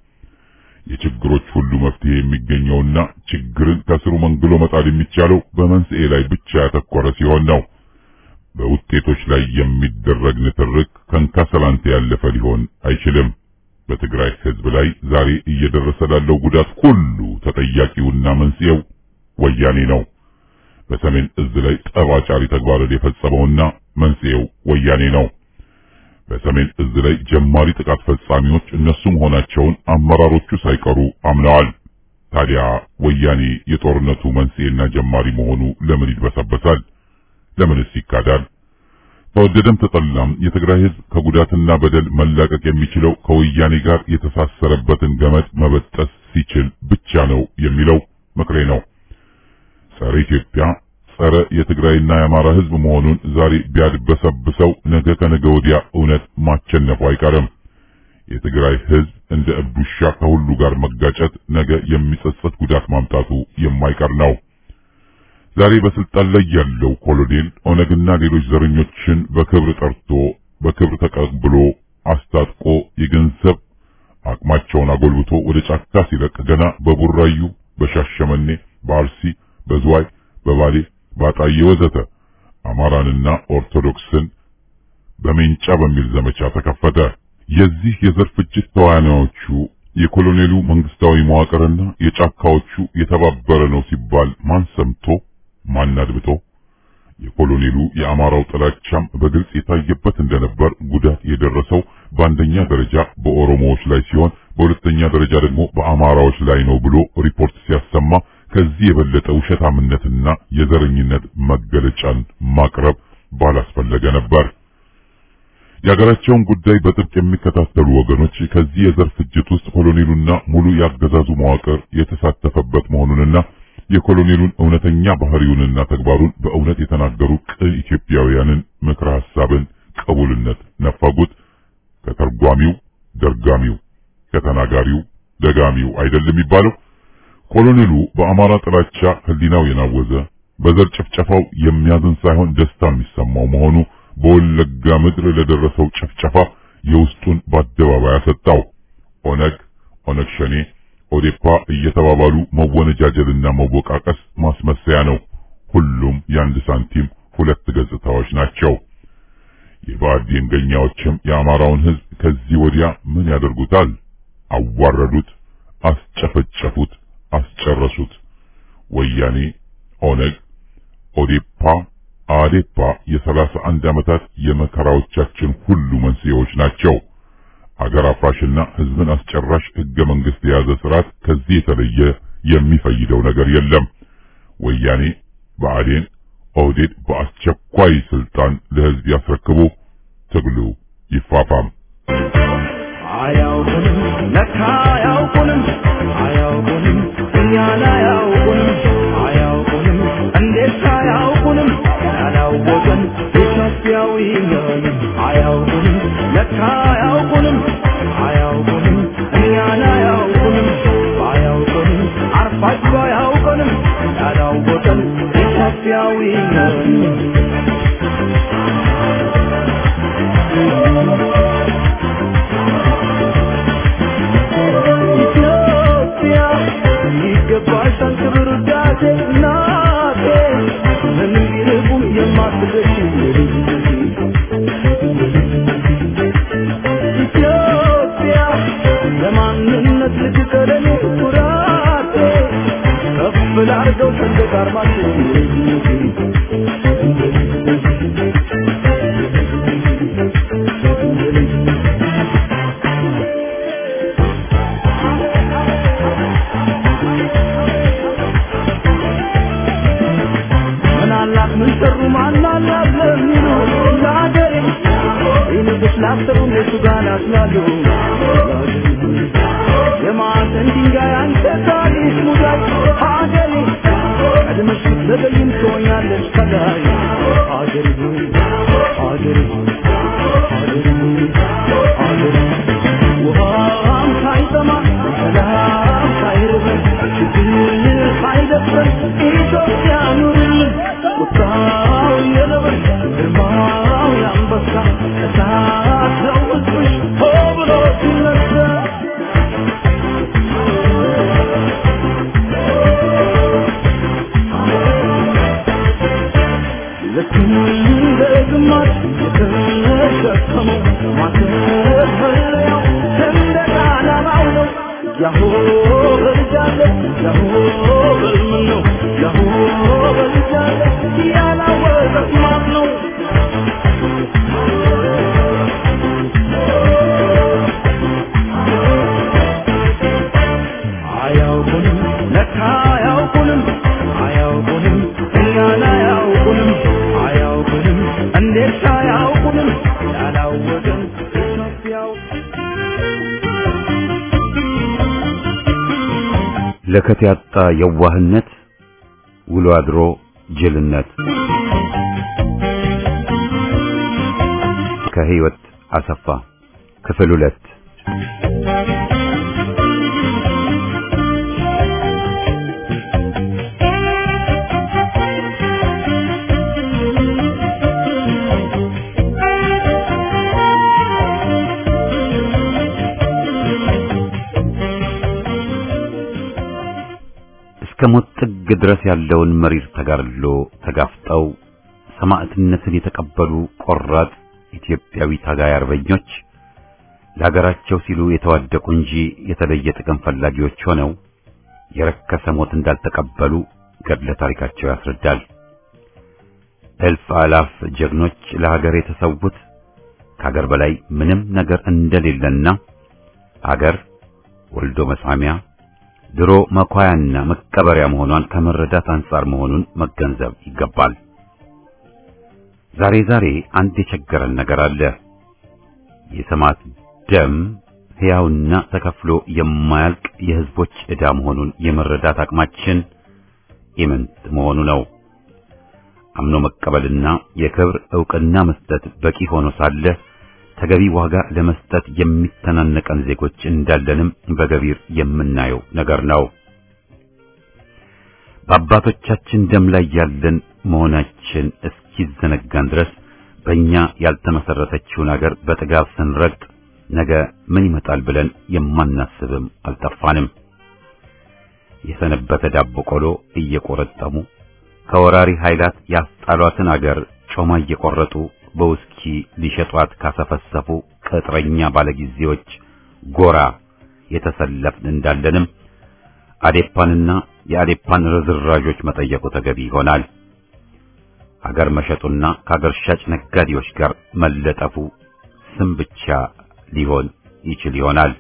የችግሮች ሁሉ መፍትሄ የሚገኘውና ችግርን ከስሩ መንግሎ መጣል የሚቻለው በመንስኤ ላይ ብቻ ያተኮረ ሲሆን ነው። በውጤቶች ላይ የሚደረግ ንትርክ ከንካሰላንተ ያለፈ ሊሆን አይችልም። በትግራይ ህዝብ ላይ ዛሬ እየደረሰ ላለው ጉዳት ሁሉ ተጠያቂውና መንስኤው ወያኔ ነው። በሰሜን እዝ ላይ ጠባጫሪ ተግባርን የፈጸመውና መንስኤው ወያኔ ነው። በሰሜን እዝ ላይ ጀማሪ ጥቃት ፈጻሚዎች እነሱ መሆናቸውን አመራሮቹ ሳይቀሩ አምነዋል። ታዲያ ወያኔ የጦርነቱ መንስኤና ጀማሪ መሆኑ ለምን ይድበሰበሳል? ለምንስ ይካዳል? ተወደደም ተጠላም የትግራይ ህዝብ ከጉዳትና በደል መላቀቅ የሚችለው ከወያኔ ጋር የተሳሰረበትን ገመድ መበጠስ ሲችል ብቻ ነው የሚለው ምክሬ ነው። ጸረ ኢትዮጵያ ጸረ የትግራይና የአማራ ህዝብ መሆኑን ዛሬ ቢያድበሰብሰው ነገ ከነገ ወዲያ እውነት ማቸነፉ አይቀርም። የትግራይ ህዝብ እንደ እብድ ውሻ ከሁሉ ጋር መጋጨት ነገ የሚጸጸት ጉዳት ማምጣቱ የማይቀር ነው። ዛሬ በስልጣን ላይ ያለው ኮሎኔል ኦነግና ሌሎች ዘረኞችን በክብር ጠርቶ በክብር ተቀብሎ አስታጥቆ የገንዘብ አቅማቸውን አጎልብቶ ወደ ጫካ ሲለቅ ገና በቡራዩ፣ በሻሸመኔ፣ በአርሲ፣ በዝዋይ፣ በባሌ፣ ባጣዬ ወዘተ አማራንና ኦርቶዶክስን በሜንጫ በሚል ዘመቻ ተከፈተ። የዚህ የዘር ፍጅት ተዋናዮቹ የኮሎኔሉ መንግስታዊ መዋቅርና የጫካዎቹ የተባበረ ነው ሲባል ማን ሰምቶ ማን አድብጦ? የኮሎኔሉ የአማራው ጥላቻም በግልጽ የታየበት እንደነበር ጉዳት የደረሰው በአንደኛ ደረጃ በኦሮሞዎች ላይ ሲሆን በሁለተኛ ደረጃ ደግሞ በአማራዎች ላይ ነው ብሎ ሪፖርት ሲያሰማ ከዚህ የበለጠ ውሸታምነትና የዘረኝነት መገለጫን ማቅረብ ባላስፈለገ ነበር። የሀገራቸውን ጉዳይ በጥብቅ የሚከታተሉ ወገኖች ከዚህ የዘር ፍጅት ውስጥ ኮሎኔሉና ሙሉ ያገዛዙ መዋቅር የተሳተፈበት መሆኑንና የኮሎኔሉን እውነተኛ ባህሪውንና ተግባሩን በእውነት የተናገሩ ቅን ኢትዮጵያውያንን ምክረ ሐሳብን ቅቡልነት ነፈጉት። ከተርጓሚው ደርጋሚው፣ ከተናጋሪው ደጋሚው አይደለም የሚባለው። ኮሎኔሉ በአማራ ጥላቻ ህሊናው የናወዘ በዘር ጭፍጨፋው የሚያዝን ሳይሆን ደስታ የሚሰማው መሆኑ በወለጋ ምድር ለደረሰው ጭፍጨፋ የውስጡን በአደባባይ አሰጣው። ኦነግ፣ ኦነግ ሸኔ፣ ኦዴፓ እየተባባሉ መወነጃጀልና መወቃቀስ ማስመሰያ ነው። ሁሉም የአንድ ሳንቲም ሁለት ገጽታዎች ናቸው። የባዕድን ገኛዎችም የአማራውን ህዝብ ከዚህ ወዲያ ምን ያደርጉታል? አዋረዱት፣ አስጨፈጨፉት፣ አስጨረሱት። ወያኔ፣ ኦነግ፣ ኦዴፓ፣ አዴፓ የሰላሳ አንድ ዓመታት የመከራዎቻችን ሁሉ መንስኤዎች ናቸው። አገር አፍራሽና ህዝብን አስጨራሽ ህገ መንግስት የያዘ ስርዓት ከዚህ የተለየ የሚፈይደው ነገር የለም። ወያኔ፣ ብአዴን፣ ኦህዴድ በአስቸኳይ ስልጣን ለህዝብ ያስረክቡ። ትግሉ ይፋፋም። አያውቁንም ለካ አያውቁንም አያውቁንም እኛን አያውቁንም አያውቁንም እንዴት አያውቁንም ያላወቀን ኢትዮጵያዊ ነን። አያውቁንም ለካ አያውቁንም አያውቁንም እኛን አያውቁንም አያውቁንም አርፋችሁ አያውቁንም ያላወቀን ኢትዮጵያዊ ነን። ኢትዮጵያ ይገባሻል ክብር ውዳሴ እናቴ ምንም ቢርቁም የማትገሽ ኢትዮጵያ ለማንነት ልጅ ቀለኔ ኩራቴ ከፍ ላርገው ሰንደቅ ዓርማችን ምን ሰሩ ማናላት ለሚሉ ለአገሬ ይንግስ ላሰሩ እነሱ ጋር ናስላሉ የማዕዘን ድንጋይ አንተ ታሪክ ሙዳይ አገሬ ቀድመሽ ብትዘገይም ትሆኛለሽ ከላይ አገሬ አገሬ አገሬ አገሬ ውሃም ሳይጠማ ሰላም ሳይርበን ችግር ሳይደፍረን ኢትዮጵያ ኑርልን። ቁጣው የነብር ግርማው የአንበሳ እሳት ነው ሕዝብሽ ሆ ብሎ ሲነሳ ልክ እንደ ግማሽ የተሸከመው ማተፈለያው ሰንደቅ ዓላማው ነው። ያሆ በልጃለ ያሆ በልምን ነው ያሆ በልጃለ ያላወቀት ማን ነው? አያውቁንም ለካ አያውቁንም አያውቁንም እኛን አያውቁንም አያውቁንም እንዴት አያውቁንም ያላወቀን ኢትዮጵያው ለከት ያጣ የዋህነት ውሎ አድሮ ጅልነት። ከህይወት አሰፋ ክፍል ሁለት። ከሞት ጥግ ድረስ ያለውን መሪር ተጋድሎ ተጋፍጠው ሰማዕትነትን የተቀበሉ ቆራጥ ኢትዮጵያዊ ታጋይ አርበኞች ለሀገራቸው ሲሉ የተዋደቁ እንጂ የተለየ ጥቅም ፈላጊዎች ሆነው የረከሰ ሞት እንዳልተቀበሉ ገድለ ታሪካቸው ያስረዳል። እልፍ አላፍ ጀግኖች ለሀገር የተሰዉት ከሀገር በላይ ምንም ነገር እንደሌለና ሀገር ወልዶ መሳሚያ ድሮ መኳያና መቀበሪያ መሆኗን ከመረዳት አንጻር መሆኑን መገንዘብ ይገባል። ዛሬ ዛሬ አንድ የቸገረን ነገር አለ። የሰማዕት ደም ሕያውና ተከፍሎ የማያልቅ የሕዝቦች ዕዳ መሆኑን የመረዳት አቅማችን ኢምንት መሆኑ ነው። አምኖ መቀበልና የክብር ዕውቅና መስጠት በቂ ሆኖ ሳለ ተገቢ ዋጋ ለመስጠት የሚተናነቀን ዜጎች እንዳለንም በገቢር የምናየው ነገር ነው። በአባቶቻችን ደም ላይ ያለን መሆናችን እስኪዘነጋን ድረስ በእኛ ያልተመሰረተችውን አገር በጥጋብ ስንረግጥ ነገ ምን ይመጣል ብለን የማናስብም አልጠፋንም። የሰነበተ ዳቦ ቆሎ እየቆረጠሙ ከወራሪ ኃይላት ያስጣሏትን አገር ጮማ እየቆረጡ በውስኪ ሊሸጧት ካሰፈሰፉ ቅጥረኛ ባለጊዜዎች ጎራ የተሰለፍን እንዳለንም አዴፓንና የአዴፓን ርዝራዦች መጠየቁ ተገቢ ይሆናል። አገር መሸጡና ከአገር ሻጭ ነጋዴዎች ጋር መለጠፉ ስም ብቻ ሊሆን ይችል ይሆናል።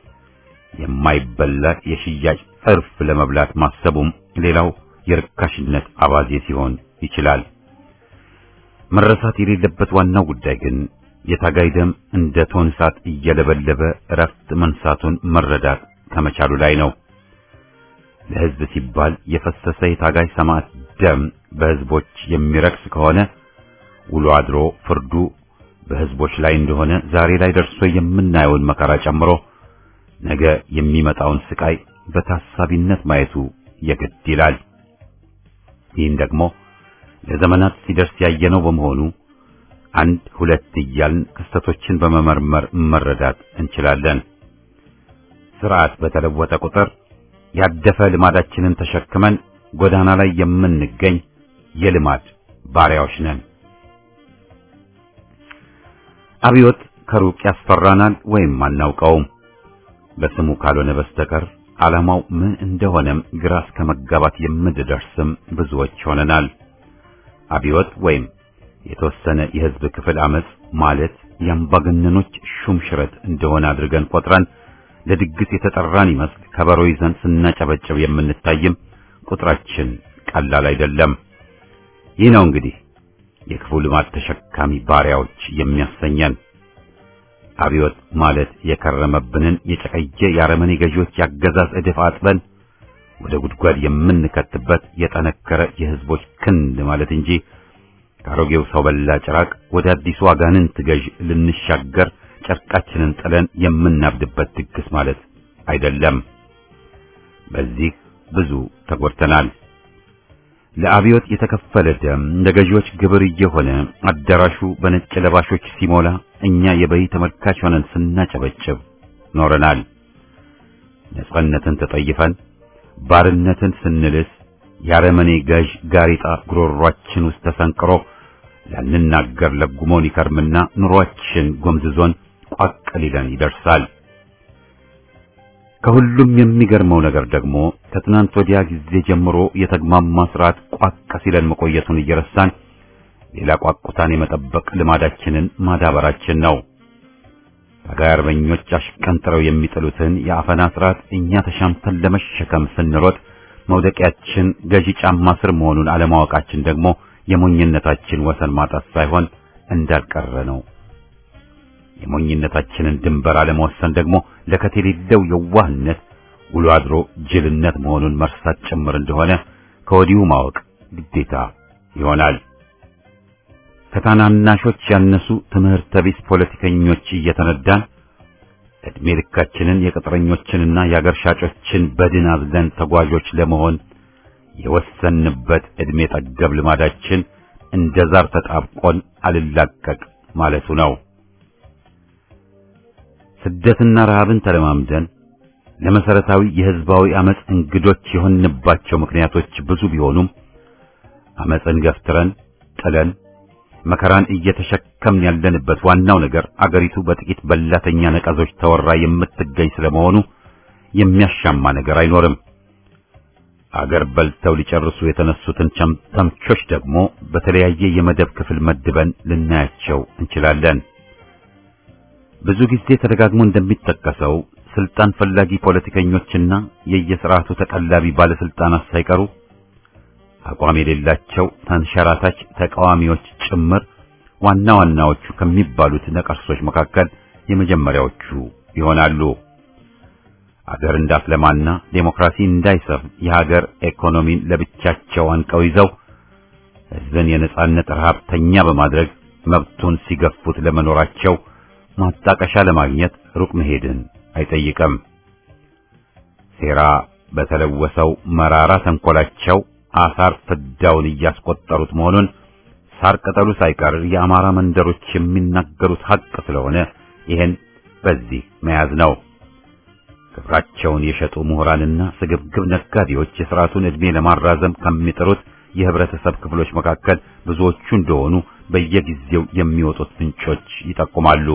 የማይበላ የሽያጭ እርፍ ለመብላት ማሰቡም ሌላው የርካሽነት አባዜ ሲሆን ይችላል። መረሳት የሌለበት ዋናው ጉዳይ ግን የታጋይ ደም እንደ ቶን እሳት እየለበለበ እረፍት መንሳቱን መረዳት ከመቻሉ ላይ ነው። ለሕዝብ ሲባል የፈሰሰ የታጋይ ሰማዕት ደም በሕዝቦች የሚረክስ ከሆነ ውሎ አድሮ ፍርዱ በሕዝቦች ላይ እንደሆነ ዛሬ ላይ ደርሶ የምናየውን መከራ ጨምሮ ነገ የሚመጣውን ስቃይ በታሳቢነት ማየቱ የግድ ይላል። ይህን ደግሞ ለዘመናት ሲደርስ ያየነው በመሆኑ አንድ ሁለት እያልን ክስተቶችን በመመርመር መረዳት እንችላለን። ስርዓት በተለወጠ ቁጥር ያደፈ ልማዳችንን ተሸክመን ጎዳና ላይ የምንገኝ የልማድ ባሪያዎች ነን። አብዮት ከሩቅ ያስፈራናል ወይም አናውቀውም። በስሙ ካልሆነ በስተቀር ዓላማው ምን እንደሆነም ግራ እስከ መጋባት የምንደርስም ብዙዎች ሆነናል። አብዮት ወይም የተወሰነ የሕዝብ ክፍል አመጽ ማለት የአምባገነኖች ሹም ሽረት እንደሆነ አድርገን ቆጥረን ለድግስ የተጠራን ይመስል ከበሮ ይዘን ስናጨበጭብ የምንታይም ቁጥራችን ቀላል አይደለም። ይህ ነው እንግዲህ የክፉ ልማድ ተሸካሚ ባሪያዎች የሚያሰኘን። አብዮት ማለት የከረመብንን የጨቀየ የአረመኔ ገዢዎች ያገዛዝ እድፍ አጥበን ወደ ጉድጓድ የምንከትበት የጠነከረ የሕዝቦች ክንድ ማለት እንጂ ከአሮጌው ሰው በላ ጭራቅ ወደ አዲሱ አጋንንት ገዥ ልንሻገር ጨርቃችንን ጥለን የምናብድበት ድግስ ማለት አይደለም። በዚህ ብዙ ተጎድተናል። ለአብዮት የተከፈለ ደም ለገዢዎች ግብር እየሆነ አዳራሹ በነጭ ለባሾች ሲሞላ እኛ የበይ ተመልካች ሆነን ስናጨበጭብ ኖረናል። ነጻነትን ተጠይፈን ባርነትን ስንልስ ያረመኔ ገዥ ጋሪጣ ጉሮሯችን ውስጥ ተሰንቅሮ ላንናገር ለጉሞን ይከርምና ኑሯችን ጎምዝዞን ቋቅ ሊለን ይደርሳል። ከሁሉም የሚገርመው ነገር ደግሞ ከትናንት ወዲያ ጊዜ ጀምሮ የተግማማ ስርዓት ቋቅ ሲለን መቆየቱን እየረሳን ሌላ ቋቁታን የመጠበቅ ልማዳችንን ማዳበራችን ነው። ታጋይ አርበኞች አሽቀንጥረው የሚጥሉትን የአፈና ስርዓት እኛ ተሻምተን ለመሸከም ስንሮጥ መውደቂያችን ገዢ ጫማ ስር መሆኑን አለማወቃችን ደግሞ የሞኝነታችን ወሰን ማጣት ሳይሆን እንዳልቀረ ነው። የሞኝነታችንን ድንበር አለመወሰን ደግሞ ለከት የሌለው የዋህነት ውሎ አድሮ ጅልነት መሆኑን መርሳት ጭምር እንደሆነ ከወዲሁ ማወቅ ግዴታ ይሆናል። ከታናናሾች ያነሱ ትምህርተ ቢስ ፖለቲከኞች እየተነዳን እድሜ ልካችንን የቅጥረኞችንና የአገር ሻጮችን በድን አዝለን ተጓዦች ለመሆን የወሰንበት እድሜ ጠገብ ልማዳችን እንደ ዛር ተጣብቆን አልላቀቅ ማለቱ ነው። ስደትና ረሃብን ተለማምደን ለመሰረታዊ የህዝባዊ አመጽ እንግዶች የሆንባቸው ምክንያቶች ብዙ ቢሆኑም አመጽን ገፍትረን ጥለን መከራን እየተሸከምን ያለንበት ዋናው ነገር አገሪቱ በጥቂት በላተኛ ነቀዞች ተወራ የምትገኝ ስለመሆኑ የሚያሻማ ነገር አይኖርም። አገር በልተው ሊጨርሱ የተነሱትን ተምቾች ደግሞ በተለያየ የመደብ ክፍል መድበን ልናያቸው እንችላለን። ብዙ ጊዜ ተደጋግሞ እንደሚጠቀሰው ስልጣን ፈላጊ ፖለቲከኞችና የየሥርዓቱ ተቀላቢ ባለስልጣናት ሳይቀሩ አቋም የሌላቸው ተንሸራታች ተቃዋሚዎች ጭምር ዋና ዋናዎቹ ከሚባሉት ነቀርሶች መካከል የመጀመሪያዎቹ ይሆናሉ። አገር እንዳትለማና ዴሞክራሲ እንዳይሰፍ የሀገር ኢኮኖሚን ለብቻቸው አንቀው ይዘው ሕዝብን የነጻነት ረሃብተኛ በማድረግ መብቱን ሲገፉት ለመኖራቸው ማጣቀሻ ለማግኘት ሩቅ መሄድን አይጠይቅም። ሴራ በተለወሰው መራራ ተንኮላቸው አሳር ፍዳውን እያስቆጠሩት መሆኑን ሳር ቅጠሉ ሳይቀር የአማራ መንደሮች የሚናገሩት ሐቅ ስለሆነ ይሄን በዚህ መያዝ ነው። ክብራቸውን የሸጡ ምሁራንና ስግብግብ ነጋዴዎች የሥርዓቱን ዕድሜ ለማራዘም ከሚጥሩት የህብረተሰብ ክፍሎች መካከል ብዙዎቹ እንደሆኑ በየጊዜው የሚወጡት ምንጮች ይጠቁማሉ።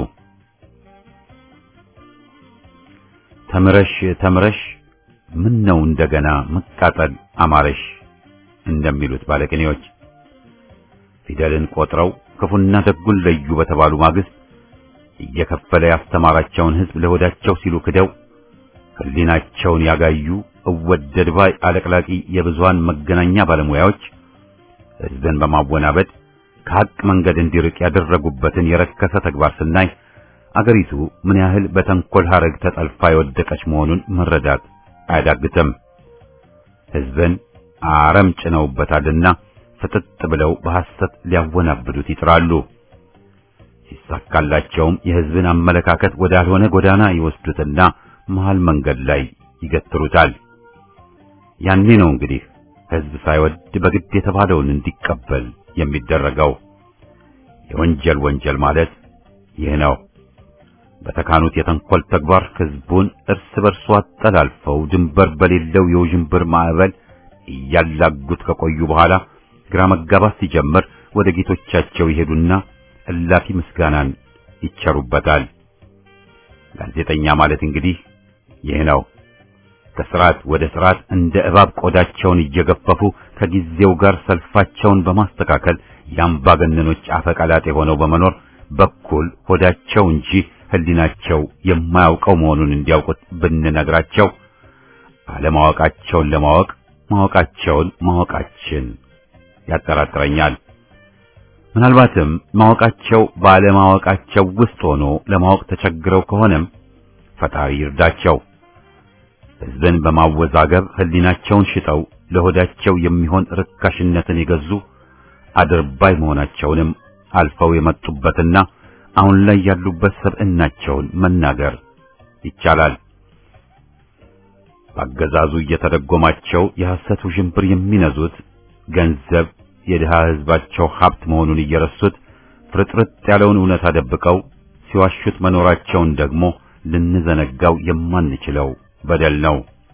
ተምረሽ ተምረሽ ምን ነው እንደገና መቃጠል አማረሽ እንደሚሉት ባለቅኔዎች ፊደልን ቆጥረው ክፉና ደጉን ለዩ በተባሉ ማግስት እየከፈለ ያስተማራቸውን ሕዝብ ለሆዳቸው ሲሉ ክደው ሕሊናቸውን ያጋዩ እወደድ ባይ አለቅላቂ የብዙሃን መገናኛ ባለሙያዎች ሕዝብን በማወናበድ ከሐቅ መንገድ እንዲርቅ ያደረጉበትን የረከሰ ተግባር ስናይ አገሪቱ ምን ያህል በተንኮል ሐረግ ተጠልፋ የወደቀች መሆኑን መረዳት አያዳግትም። ሕዝብን አረም ጭነውበታልና ፍጥጥ ብለው በሐሰት ሊያወናብዱት ይጥራሉ። ሲሳካላቸውም የሕዝብን አመለካከት ወዳልሆነ ጎዳና ይወስዱትና መሃል መንገድ ላይ ይገትሩታል። ያኔ ነው እንግዲህ ሕዝብ ሳይወድ በግድ የተባለውን እንዲቀበል የሚደረገው። የወንጀል ወንጀል ማለት ይህ ነው። በተካኑት የተንኮል ተግባር ሕዝቡን እርስ በርሱ አጠላልፈው ድንበር በሌለው የውዥንብር ማዕበል እያላጉት ከቆዩ በኋላ ግራ መጋባት ሲጀምር ወደ ጌቶቻቸው ይሄዱና እላፊ ምስጋናን ይቸሩበታል። ጋዜጠኛ ማለት እንግዲህ ይህ ነው። ከስርዓት ወደ ስርዓት እንደ እባብ ቆዳቸውን እየገፈፉ ከጊዜው ጋር ሰልፋቸውን በማስተካከል የአምባገነኖች አፈቀላጤ ሆነው በመኖር በኩል ሆዳቸው እንጂ ሕሊናቸው የማያውቀው መሆኑን እንዲያውቁት ብንነግራቸው አለማወቃቸውን ለማወቅ ማወቃቸውን ማወቃችን ያጠራጥረኛል። ምናልባትም ማወቃቸው ባለማወቃቸው ውስጥ ሆኖ ለማወቅ ተቸግረው ከሆነም ፈጣሪ ይርዳቸው። ሕዝብን በማወዛገብ ሕሊናቸውን ሽጠው ለሆዳቸው የሚሆን ርካሽነትን የገዙ አድርባይ መሆናቸውንም አልፈው የመጡበትና አሁን ላይ ያሉበት ሰብዕናቸውን መናገር ይቻላል። በአገዛዙ እየተደጎማቸው የሐሰት ውዥንብር የሚነዙት ገንዘብ የድሃ ሕዝባቸው ሀብት መሆኑን እየረሱት ፍርጥርጥ ያለውን እውነት አደብቀው ሲዋሹት መኖራቸውን ደግሞ ልንዘነጋው የማንችለው በደል ነው።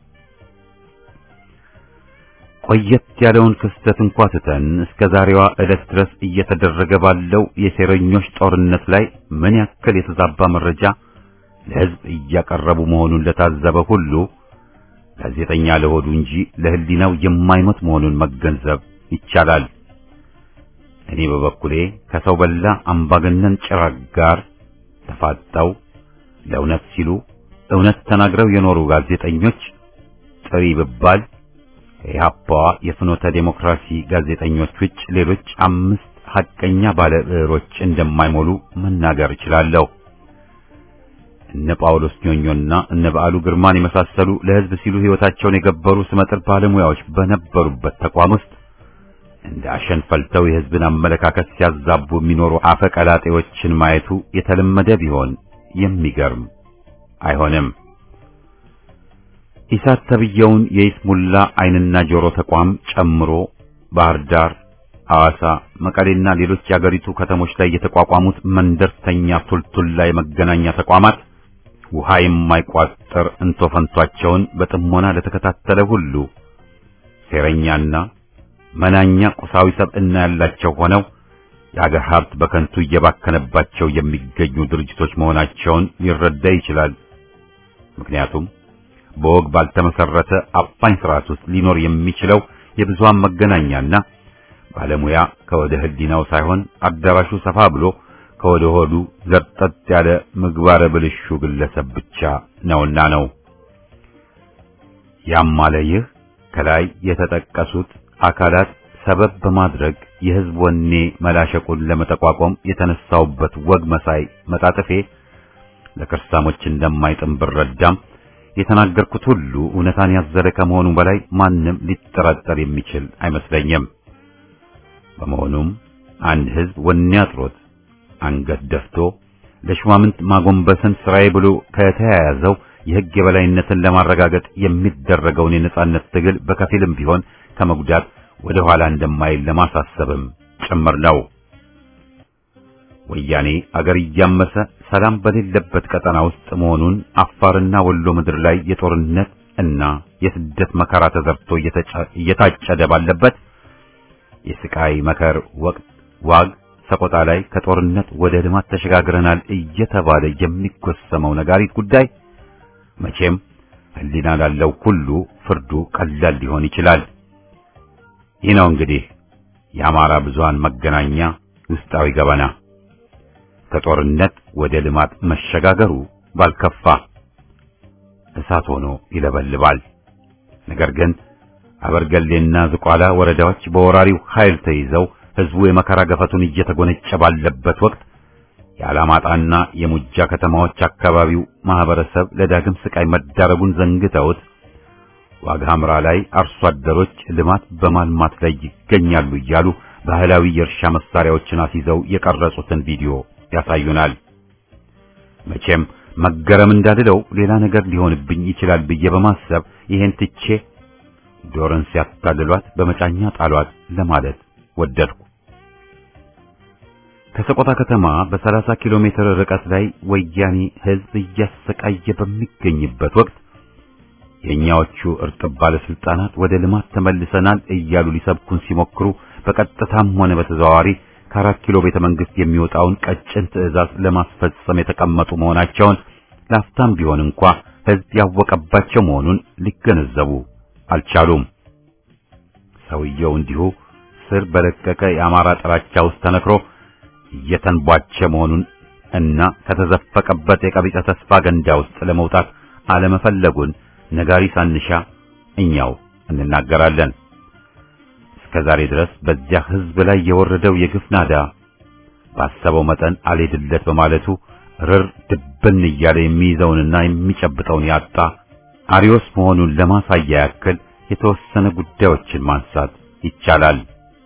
ቆየት ያለውን ክስተት እንኳን ትተን እስከ ዛሬዋ ዕለት ድረስ እየተደረገ ባለው የሴረኞች ጦርነት ላይ ምን ያክል የተዛባ መረጃ ለሕዝብ እያቀረቡ መሆኑን ለታዘበ ሁሉ ጋዜጠኛ ለሆዱ እንጂ ለሕሊናው የማይሞት መሆኑን መገንዘብ ይቻላል። እኔ በበኩሌ ከሰው በላ አምባገነን ጭራቅ ጋር ተፋጠው ለእውነት ሲሉ እውነት ተናግረው የኖሩ ጋዜጠኞች ጥሪ ብባል የኢህአፓዋ የፍኖተ ዴሞክራሲ ጋዜጠኞች ውጭ ሌሎች አምስት ሐቀኛ ባለብዕሮች እንደማይሞሉ መናገር እችላለሁ። እነ ጳውሎስ ኞኞና እነ በዓሉ ግርማን የመሳሰሉ ለሕዝብ ሲሉ ሕይወታቸውን የገበሩ ስመጥር ባለሙያዎች በነበሩበት ተቋም ውስጥ እንደ አሸን ፈልተው የሕዝብን አመለካከት ሲያዛቡ የሚኖሩ አፈቀላጤዎችን ማየቱ የተለመደ ቢሆን የሚገርም አይሆንም። ኢሳት ተብየውን የይስሙላ ዓይንና ጆሮ ተቋም ጨምሮ ባህር ዳር፣ ሐዋሳ፣ መቀሌና ሌሎች የአገሪቱ ከተሞች ላይ የተቋቋሙት መንደርተኛ ቱልቱላ የመገናኛ ተቋማት ውሃ የማይቋጠር እንቶፈንቷቸውን በጥሞና ለተከታተለ ሁሉ ሴረኛና መናኛ ቁሳዊ ሰብዕና ያላቸው ሆነው የአገር ሀብት በከንቱ እየባከነባቸው የሚገኙ ድርጅቶች መሆናቸውን ሊረዳ ይችላል። ምክንያቱም በወግ ባልተመሰረተ አፋኝ ስርዓት ውስጥ ሊኖር የሚችለው የብዙሃን መገናኛና ባለሙያ ከወደ ሕሊናው ሳይሆን አዳራሹ ሰፋ ብሎ ከወደ ሆዱ ዘርጠጥ ያለ ምግባረ ብልሹ ግለሰብ ብቻ ነውና ነው። ያም ማለ ይህ ከላይ የተጠቀሱት አካላት ሰበብ በማድረግ የሕዝብ ወኔ መላሸቁን ለመጠቋቋም የተነሳውበት ወግ መሳይ መጣጥፌ ለክርሳሞች እንደማይጥም ብረዳም የተናገርኩት ሁሉ እውነታን ያዘለ ከመሆኑ በላይ ማንም ሊጠራጠር የሚችል አይመስለኝም። በመሆኑም አንድ ህዝብ ወኔ አጥሮት አንገት ደፍቶ ለሹማምንት ማጎንበስን ስራዬ ብሎ ከተያያዘው የህግ የበላይነትን ለማረጋገጥ የሚደረገውን የነጻነት ትግል በከፊልም ቢሆን ከመጉዳት ወደ ኋላ እንደማይል ለማሳሰብም ጭምር ነው። ወያኔ አገር እያመሰ ሰላም በሌለበት ቀጠና ውስጥ መሆኑን አፋርና ወሎ ምድር ላይ የጦርነት እና የስደት መከራ ተዘርቶ እየታጨደ ባለበት የስቃይ መከር ወቅት ዋግ ሰቆጣ ላይ ከጦርነት ወደ ልማት ተሸጋግረናል እየተባለ የሚጎሰመው ነጋሪት ጉዳይ መቼም ህሊና ላለው ሁሉ ፍርዱ ቀላል ሊሆን ይችላል። ይህ ነው እንግዲህ የአማራ ብዙሃን መገናኛ ውስጣዊ ገበና። ከጦርነት ወደ ልማት መሸጋገሩ ባልከፋ እሳት ሆኖ ይለበልባል። ነገር ግን አበርገሌና ዝቋላ ወረዳዎች በወራሪው ኃይል ተይዘው ህዝቡ የመከራ ገፈቱን እየተጎነጨ ባለበት ወቅት የአላማጣና የሙጃ ከተማዎች አካባቢው ማህበረሰብ ለዳግም ስቃይ መዳረጉን ዘንግተውት ዋግ ሐምራ ላይ አርሶ አደሮች ልማት በማልማት ላይ ይገኛሉ እያሉ ባህላዊ የእርሻ መሳሪያዎችን አስይዘው የቀረጹትን ቪዲዮ ያሳዩናል። መቼም መገረም እንዳልለው ሌላ ነገር ሊሆንብኝ ይችላል ብዬ በማሰብ ይሄን ትቼ ዶርን ሲያታልሏት በመጫኛ ጣሏት ለማለት ወደድኩ። ከሰቆጣ ከተማ በሰላሳ ኪሎ ሜትር ርቀት ላይ ወያኔ ህዝብ እያሰቃየ በሚገኝበት ወቅት የኛዎቹ እርጥብ ባለስልጣናት ወደ ልማት ተመልሰናል እያሉ ሊሰብኩን ሲሞክሩ በቀጥታም ሆነ በተዘዋዋሪ ከአራት ኪሎ ቤተ መንግስት የሚወጣውን ቀጭን ትዕዛዝ ለማስፈጸም የተቀመጡ መሆናቸውን ላፍታም ቢሆን እንኳ ህዝብ ያወቀባቸው መሆኑን ሊገነዘቡ አልቻሉም። ሰውየው እንዲሁ ስር በለቀቀ የአማራ ጥላቻ ውስጥ ተነክሮ እየተንቧቸ መሆኑን እና ከተዘፈቀበት የቀቢጸ ተስፋ ገንዳ ውስጥ ለመውጣት አለመፈለጉን ነጋሪ ሳንሻ እኛው እንናገራለን። እስከዛሬ ድረስ በዚያ ህዝብ ላይ የወረደው የግፍ ናዳ ባሰበው መጠን አልሄድለት በማለቱ ርር ድብን እያለ የሚይዘውንና የሚጨብጠውን ያጣ አሪዮስ መሆኑን ለማሳያ ያክል የተወሰነ ጉዳዮችን ማንሳት ይቻላል።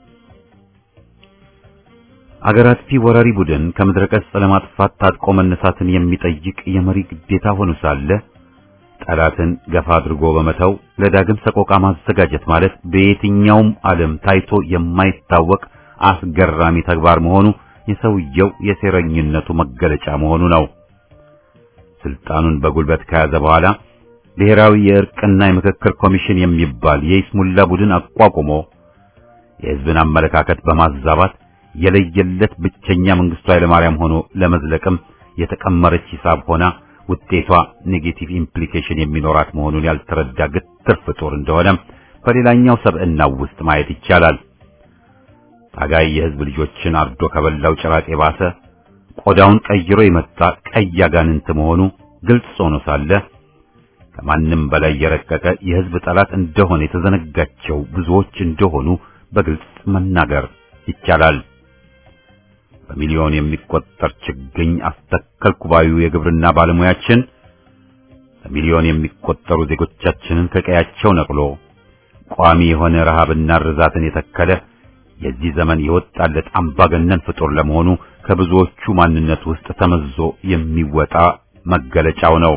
አገር አጥፊ ወራሪ ቡድን ከምድረ ገጽ ለማጥፋት ታጥቆ መነሳትን የሚጠይቅ የመሪ ግዴታ ሆኖ ሳለ ጠላትን ገፋ አድርጎ በመተው ለዳግም ሰቆቃ ማዘጋጀት ማለት በየትኛውም ዓለም ታይቶ የማይታወቅ አስገራሚ ተግባር መሆኑ የሰውየው የሴረኝነቱ መገለጫ መሆኑ ነው። ስልጣኑን በጉልበት ከያዘ በኋላ ብሔራዊ የእርቅና የምክክር ኮሚሽን የሚባል የይስሙላ ቡድን አቋቁሞ የህዝብን አመለካከት በማዛባት የለየለት ብቸኛ መንግስቱ ኃይለማርያም ሆኖ ለመዝለቅም የተቀመረች ሂሳብ ሆና ውጤቷ ኔጌቲቭ ኢምፕሊኬሽን የሚኖራት መሆኑን ያልተረዳ ግትር ፍጡር እንደሆነ በሌላኛው ሰብዕናው ውስጥ ማየት ይቻላል። ታጋይ የህዝብ ልጆችን አርዶ ከበላው ጭራቅ የባሰ ቆዳውን ቀይሮ የመጣ ቀይ አጋንንት መሆኑ ግልጽ ሆኖ ሳለ ከማንም በላይ የረቀቀ የህዝብ ጠላት እንደሆነ የተዘነጋቸው ብዙዎች እንደሆኑ በግልጽ መናገር ይቻላል። በሚሊዮን የሚቆጠር ችግኝ አስተከልኩ ባዩ የግብርና ባለሙያችን በሚሊዮን የሚቆጠሩ ዜጎቻችንን ከቀያቸው ነቅሎ ቋሚ የሆነ ረሃብና ርዛትን የተከለ የዚህ ዘመን የወጣለት አምባገነን ፍጡር ለመሆኑ ከብዙዎቹ ማንነት ውስጥ ተመዞ የሚወጣ መገለጫው ነው።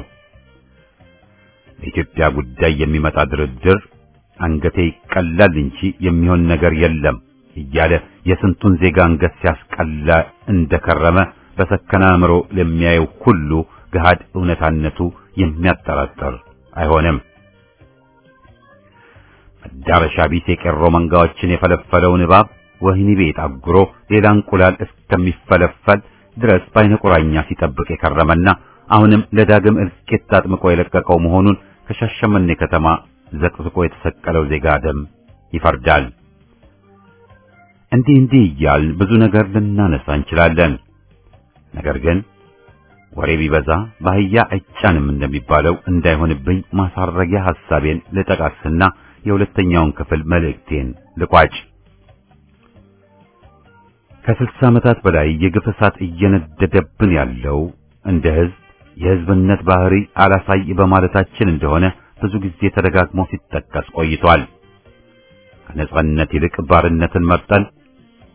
በኢትዮጵያ ጉዳይ የሚመጣ ድርድር አንገቴ ይቀላል እንጂ የሚሆን ነገር የለም እያለ የስንቱን ዜጋ አንገት ሲያስቀላ እንደከረመ በሰከነ አእምሮ ለሚያየው ሁሉ ገሃድ እውነታነቱ የሚያጠራጥር አይሆንም። መዳረሻ ቢስ የቄሮ መንጋዎችን የፈለፈለውን እባብ ወህኒ ቤት አጉሮ ሌላ እንቁላል እስከሚፈለፈል ድረስ በዓይነ ቁራኛ ሲጠብቅ የከረመና አሁንም ለዳግም እልቂት አጥምቆ የለቀቀው መሆኑን ከሻሸመኔ ከተማ ዘቅዝቆ የተሰቀለው ዜጋ ደም ይፈርዳል። እንዲህ እንዲህ እያል ብዙ ነገር ልናነሳ እንችላለን። ነገር ግን ወሬ ቢበዛ ባህያ አይጫንም እንደሚባለው እንዳይሆንብኝ ማሳረጊያ ሐሳቤን ልጠቃስና የሁለተኛውን ክፍል መልእክቴን ልቋጭ። ከስልሳ ዓመታት በላይ የግፍ እሳት እየነደደብን ያለው እንደ ህዝብ የህዝብነት ባህሪ አላሳይ በማለታችን እንደሆነ ብዙ ጊዜ ተደጋግሞ ሲጠቀስ ቆይቷል። ከነጻነት ይልቅ ባርነትን መርጠን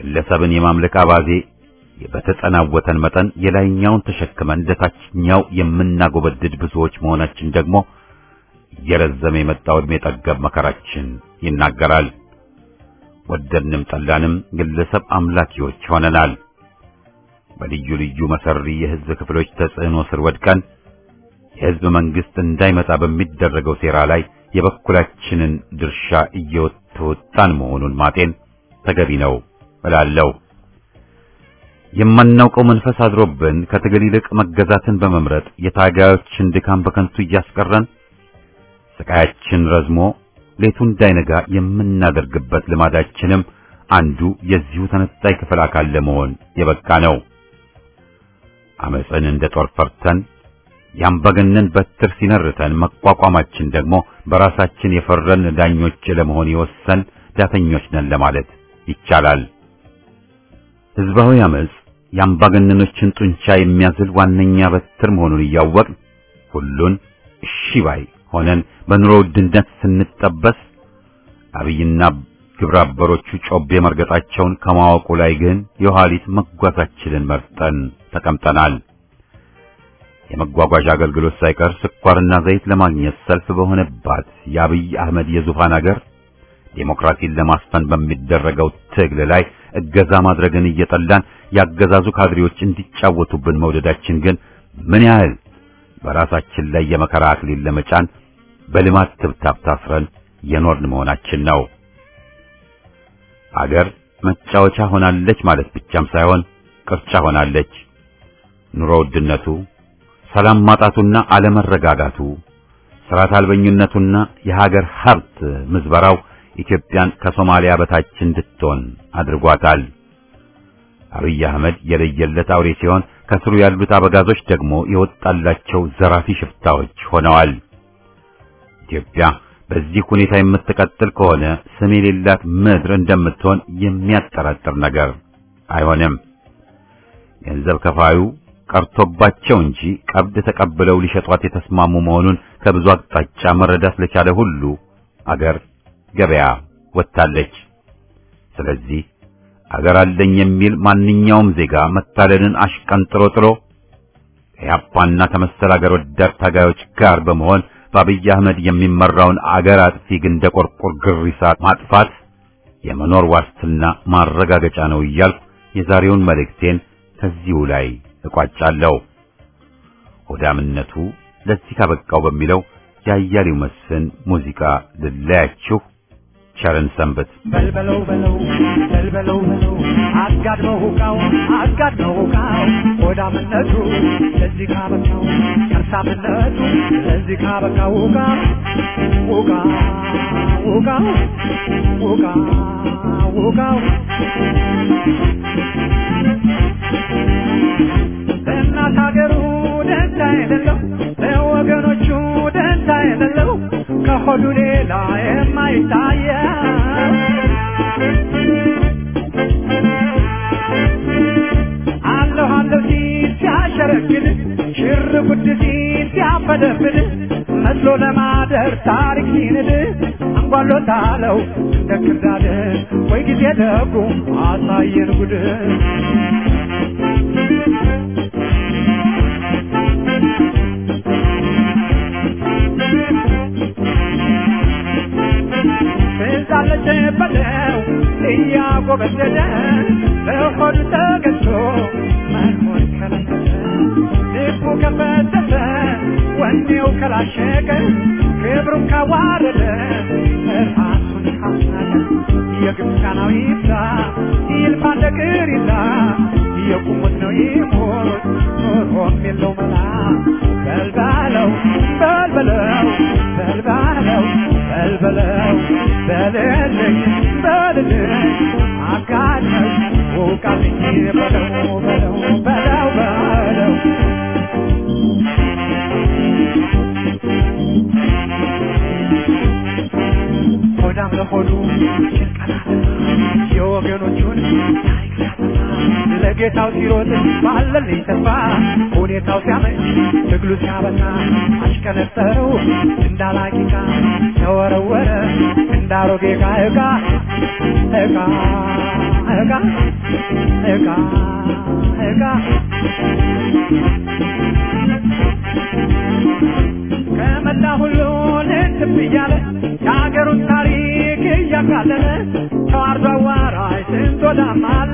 ግለሰብን የማምለክ አባዜ በተጠናወተን መጠን የላይኛውን ተሸክመን ለታችኛው የምናጎበድድ ብዙዎች መሆናችን ደግሞ የረዘመ የመጣው ዕድሜ ጠገብ መከራችን ይናገራል። ወደድንም ጠላንም ግለሰብ አምላኪዎች ሆነናል። በልዩ ልዩ መሰሪ የህዝብ ክፍሎች ተጽዕኖ ስር ወድቀን የህዝብ መንግስት እንዳይመጣ በሚደረገው ሴራ ላይ የበኩላችንን ድርሻ እየተወጣን መሆኑን ማጤን ተገቢ ነው እላለሁ። የማናውቀው መንፈስ አድሮብን ከትግል ይልቅ መገዛትን በመምረጥ የታጋዮችን ድካም በከንቱ እያስቀረን ስቃያችን ረዝሞ ሌቱ እንዳይነጋ የምናደርግበት ልማዳችንም አንዱ የዚሁ ተነጣይ ክፍል አካል ለመሆን የበቃ ነው። አመፅን እንደ ጦር ፈርተን ያምባገነን በትር ሲነርተን መቋቋማችን ደግሞ በራሳችን የፈረን ዳኞች ለመሆን የወሰን ዳተኞች ነን ለማለት ይቻላል። ህዝባዊ አመፅ ያምባገነኖችን ጡንቻ የሚያዝል ዋነኛ በትር መሆኑን እያወቅን ሁሉን እሺ ባይ ሆነን በኑሮ ውድነት ስንጠበስ አብይና ግብረ አበሮቹ ጮቤ መርገጣቸውን ከማወቁ ላይ ግን የኋሊት መጓዛችንን መርጠን ተቀምጠናል። የመጓጓዣ አገልግሎት ሳይቀር ስኳርና ዘይት ለማግኘት ሰልፍ በሆነባት የአብይ አህመድ የዙፋን ሀገር ዴሞክራሲን ለማስፈን በሚደረገው ትግል ላይ እገዛ ማድረግን እየጠላን ያገዛዙ ካድሬዎች እንዲጫወቱብን መውደዳችን ግን ምን ያህል በራሳችን ላይ የመከራ አክሊል ለመጫን በልማት ትብታብ ታስረን የኖርን መሆናችን ነው። አገር መጫወቻ ሆናለች ማለት ብቻም ሳይሆን ቅርጫ ሆናለች። ኑሮ ውድነቱ፣ ሰላም ማጣቱና አለመረጋጋቱ፣ ስርዓት አልበኝነቱና የሀገር ሀብት ምዝበራው ኢትዮጵያን ከሶማሊያ በታች እንድትሆን አድርጓታል። አብይ አህመድ የለየለት አውሬ ሲሆን ከስሩ ያሉት አበጋዞች ደግሞ የወጣላቸው ዘራፊ ሽፍታዎች ሆነዋል። ኢትዮጵያ በዚህ ሁኔታ የምትቀጥል ከሆነ ስም የሌላት ምድር እንደምትሆን የሚያጠራጥር ነገር አይሆንም። ገንዘብ ከፋዩ ቀርቶባቸው እንጂ ቀብድ ተቀብለው ሊሸጧት የተስማሙ መሆኑን ከብዙ አቅጣጫ መረዳት ለቻለ ሁሉ አገር ገበያ ወጣለች። ስለዚህ አገር አለኝ የሚል ማንኛውም ዜጋ መታለልን አሽቀንጥሮ ጥሎ ከያፓና ከመሰል አገር ወዳድ ታጋዮች ጋር በመሆን በአብይ አህመድ የሚመራውን አገር አጥፊ ግንደ ቆርቆር ግሪሳ ማጥፋት የመኖር ዋስትና ማረጋገጫ ነው እያልኩ የዛሬውን መልእክቴን ከዚሁ ላይ እቋጫለሁ። ሆዳምነቱ ለዚህ ካበቃው በሚለው ያያሌው መስፍን ሙዚቃ ልለያችሁ። ቸርን ሰንበት። በልበለው በለው በልበለው በለው አጋድመው ሁቃው አጋድመው ሁቃው ሆዳምነቱ ለዚህ ካበቃው ከርሳምነቱ ለዚህ ካበቃው ሁቃ ሁቃ ሁቃ ሁቃ ሁቃው ለእናት ሀገሩ ደንታ የሌለው ለወገኖቹ ደንታ የሌለው ከሆዱ ሌላ የማይታየው አለሁ አለሁ ሲል ሲያሸረግድ ሽር ጉድ ሲል ሲያፈደፍድ መስሎ ለማደር ታሪክ ሲንድ አንጓሎታለው እንደ ክርዳድ ወይ ጊዜ ደጉ አሳየን ጉድ በለው እያጎበደደ በሆዱ ተገዝቶ መኖር ከለከለ ልቡ ከፈተተ ወኔው ከላሸቀ ክብሩን ካዋረደ ራሱን ካስናቀ የግብፃናዊ ይብዛ ይልፋ ነገር ይዛ የቁሙት ነው ይሞት ኖሮም የለው መላ በልባለው በልበለው በልባለው በልበለው በልልኝ በልልኝ አጋለኝ ውቃልኝ በለው በለው በለው በለው ሆዳም ለሆዱ ጭንቀና የወገኖቹን ታሪክ ያጠፋ ጌታው ሲሮጥ ባለልኝ ተስፋ ሁኔታው ሲያመች ትግሉ ሲያበቃ አሽከነጠረው እንዳላቂቃ ተወረወረ እንዳሮጌ ዕቃ ዕቃ ዕቃ ዕቃ ዕቃ ዕቃ ከመላ ሁሉ ልትብ እያለ የአገሩን ታሪክ እያቃለለ ተዋርዶ አዋራጅ ስንት ወዳም አለ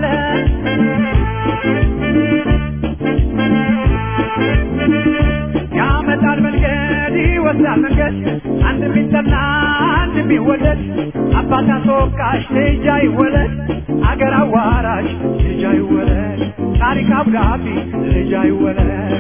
ያመጣል መንገድ ይወስዳል መንገድ አንድ ቢጠላ አንድ ቢወደድ አባት አስወቃሽ ልጅ አይወለድ አገር አዋራጅ ልጅ አይወለድ ታሪክ አብዳቢ ልጅ አይወለድ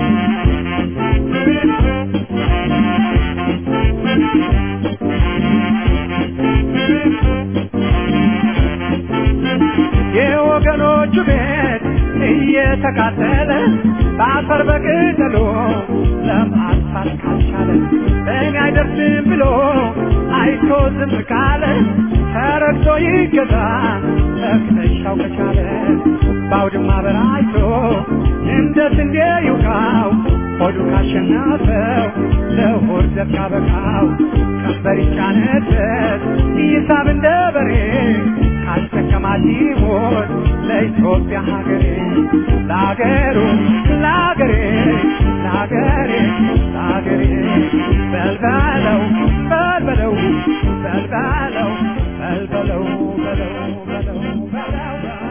የወገኖቹ ቤት እየተቃጠለ በአፈር በቅጠሎ ለማጥፋት ካልቻለ በእኔ አይደርስም ብሎ አይቶ ዝም ካለ ተረግቶ ይገዛ ተክተሻው ከቻለ ባውድማ በራይቶ እንደ ስንዴ ይውቃው ሆዱ ካሸናፈው ለሆድ ዘብ ካበቃው ቀንበር ይጫነበት ይሳብ እንደ በሬ ካስጠቀማት ይሞት ለኢትዮጵያ ሀገሬ ለአገሩ ለአገሬ ለአገሬ ለአገሬ በልበለው በልበለው በልበለው በልበለው በለው በለው በለው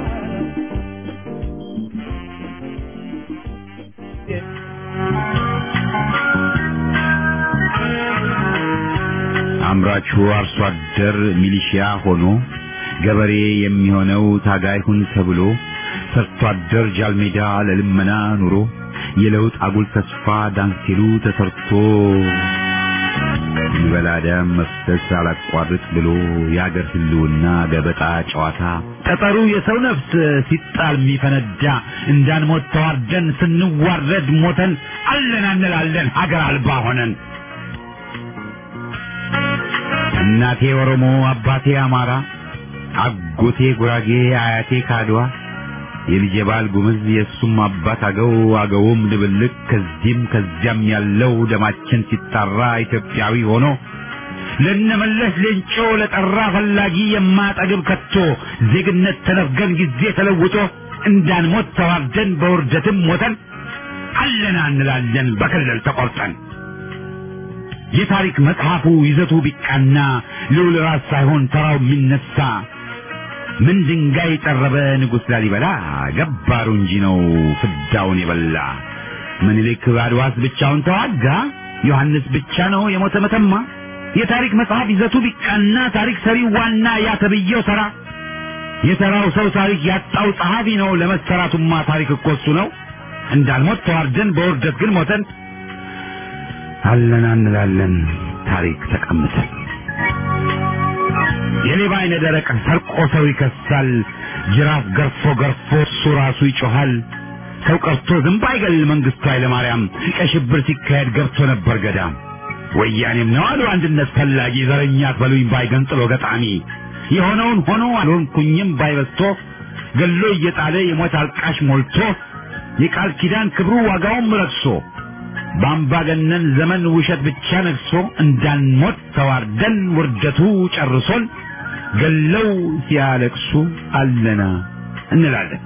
አምራቹ አርሶ አደር ሚሊሺያ ሆኖ ገበሬ የሚሆነው ታጋይ ሁን ተብሎ ሰርቶ አደር ጃልሜዳ ለልመና ኑሮ የለውጥ አጉል ተስፋ ዳንሲሉ ተሰርቶ ይበላደም መፍሰስ አላቋርጥ ብሎ ያገር ህልውና ገበጣ ጨዋታ ቀጠሩ የሰው ነፍስ ሲጣል የሚፈነዳ እንዳንሞት ተዋርደን ስንዋረድ ሞተን አለን አንላለን ሀገር አልባ ሆነን እናቴ ኦሮሞ አባቴ አማራ አጎቴ ጉራጌ አያቴ ካድዋ የልጄ ባል ጉምዝ የሱም አባት አገው አገውም ድብልቅ ከዚህም ከዚያም ያለው ደማችን ሲጣራ ኢትዮጵያዊ ሆኖ ለነመለስ ሌንጮ ለጠራ ፈላጊ የማጠግብ ከቶ ዜግነት ተነፍገን ጊዜ ተለውጦ እንዳንሞት ተዋርደን በውርደትም ሞተን አለና እንላለን በክልል ተቆርጠን የታሪክ መጽሐፉ ይዘቱ ቢቃና ልዑል ራስ ሳይሆን ተራው የሚነሳ ምን ድንጋይ ጠረበ ንጉሥ ላሊበላ ገባሩ እንጂ ነው ፍዳውን የበላ ምኒልክ አድዋስ ብቻውን ተዋጋ ዮሐንስ ብቻ ነው የሞተ መተማ የታሪክ መጽሐፍ ይዘቱ ቢቃና ታሪክ ሰሪው ዋና ያተብየው ሰራ የተራው ሰው ታሪክ ያጣው ጸሐፊ ነው ለመሰራቱማ ታሪክ እኮ እሱ ነው እንዳልሞት ተዋርደን በውርደት ግን ሞተን አለና እንላለን ታሪክ ተቀምጠን የሌባ አይነ ደረቅ ሰርቆ ሰው ይከሳል ጅራፍ ገርፎ ገርፎ እሱ ራሱ ይጮሃል ሰው ቀርቶ ዝንብ አይገል መንግስቱ ኃይለማርያም ቀሽብር ሲካሄድ ገብቶ ነበር ገዳም ወያኔም ነው አሉ አንድነት ፈላጊ ዘረኛ አትበሉኝ ባይገንጥሎ ገጣሚ የሆነውን ሆኖ አልሆንኩኝም ባይበስቶ ገሎ እየጣለ የሞት አልቃሽ ሞልቶ የቃል ኪዳን ክብሩ ዋጋውም ረክሶ ባምባገነን ዘመን ውሸት ብቻ ነግሶ እንዳንሞት ተዋርደን ውርደቱ ጨርሶን ገለው ሲያለቅሱ አለና እንላለን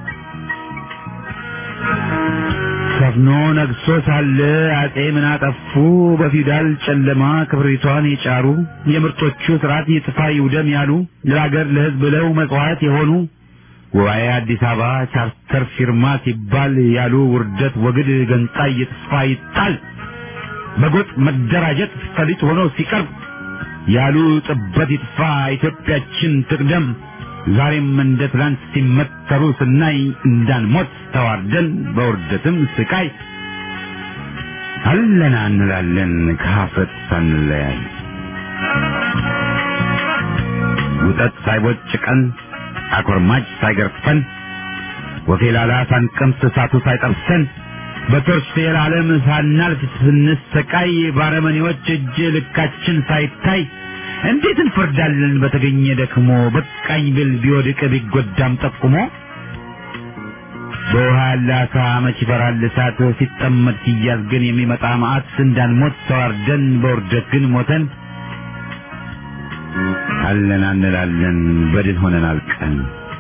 ሰፍኖ ነግሶ ሳለ አጼ ምን አጠፉ በፊውዳል ጨለማ ክብሪቷን የጫሩ የምርጦቹ ስርዓት ይጥፋ ይውደም ያሉ ለሀገር ለህዝብ ብለው መጽዋዕት የሆኑ ጉባኤ አዲስ አበባ ቻርተር ፊርማ ሲባል ያሉ ውርደት ወግድ ገንጣይ ይጥፋ ይጣል በጎጥ መደራጀት ፈሊጥ ሆኖ ሲቀርብ ያሉ ጥበት ይጥፋ ኢትዮጵያችን ትቅደም ዛሬም እንደ ትላንት ሲመተሩ ስናይ እንዳንሞት ተዋርደን በውርደትም ስቃይ አለና እንላለን ከሀፍረት ሳንለያይ ውጠት ሳይቦጭቀን አኮርማጭ ሳይገርፈን ወፌላላ ሳንቀምስ እሳቱ ሳይጠብሰን በቶርች የዓለም ሳናልፍ ስንሰቃይ ባረመኔዎች እጅ ልካችን ሳይታይ እንዴት እንፈርዳለን በተገኘ ደክሞ በቃኝ ብል ቢወድቅ ቢጎዳም ጠቁሞ በውሃ ያላካ መች ይፈራል እሳት ሲጠመድ ሲያዝ ግን የሚመጣ መዓት እንዳንሞት ተዋርደን በውርደት ግን ሞተን አለን አንላለን በድን ሆነን አልቀን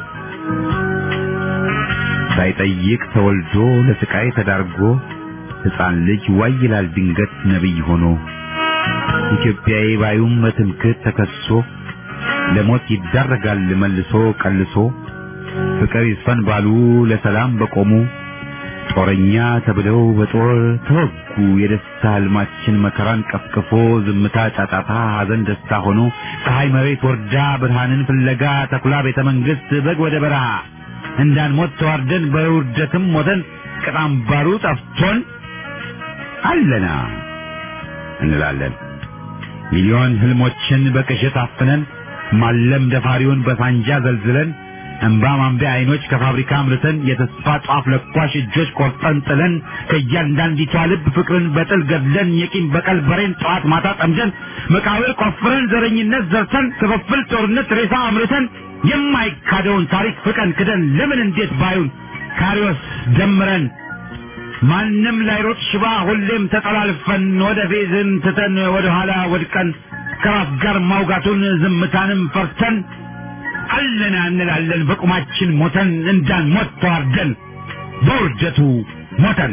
ሳይጠይቅ ተወልዶ ለስቃይ ተዳርጎ ሕፃን ልጅ ዋይ ይላል ድንገት ነብይ ሆኖ ኢትዮጵያዊ ባዩም በትምክህት ተከሶ ለሞት ይዳረጋል መልሶ ቀልሶ ፍቅር ይስፈን ባሉ ለሰላም በቆሙ ጦረኛ ተብለው በጦር ተወጉ የደስታ ህልማችን መከራን ቀፍቅፎ ዝምታ ጫጫታ ሐዘን ደስታ ሆኖ ፀሐይ መሬት ወርዳ ብርሃንን ፍለጋ ተኩላ ቤተ መንግስት በግ ወደ በረሃ እንዳንሞት ተዋርደን በውርደትም ሞተን ቅጣም ባሩ ጠፍቶን አለና እንላለን ሚሊዮን ህልሞችን በቅዠት አፍነን ማለም ደፋሪውን በፋንጃ ዘልዝለን እንባ ማንቢያ አይኖች ከፋብሪካ አምርተን የተስፋ ጧፍ ለኳሽ እጆች ቆርጠን ጥለን ከእያንዳንዲቷ ልብ ፍቅርን በጥል ገድለን የቂም በቀል በሬን ጠዋት ማታ ጠምደን መቃብር ቆፍረን ዘረኝነት ዘርተን ክፍፍል ጦርነት ሬሳ አምርተን የማይካደውን ታሪክ ፍቀን ክደን ለምን እንዴት ባዩን ካሪዎስ ደምረን ማንም ላይሮጥ ሽባ ሁሌም ተጠላልፈን ወደ ፌዝን ትተን ወደ ኋላ ወድቀን ከራስ ጋር ማውጋቱን ዝምታንም ፈርተን አለና እንላለን በቁማችን ሞተን እንዳንሞት ተዋርደን በውርደቱ ሞተን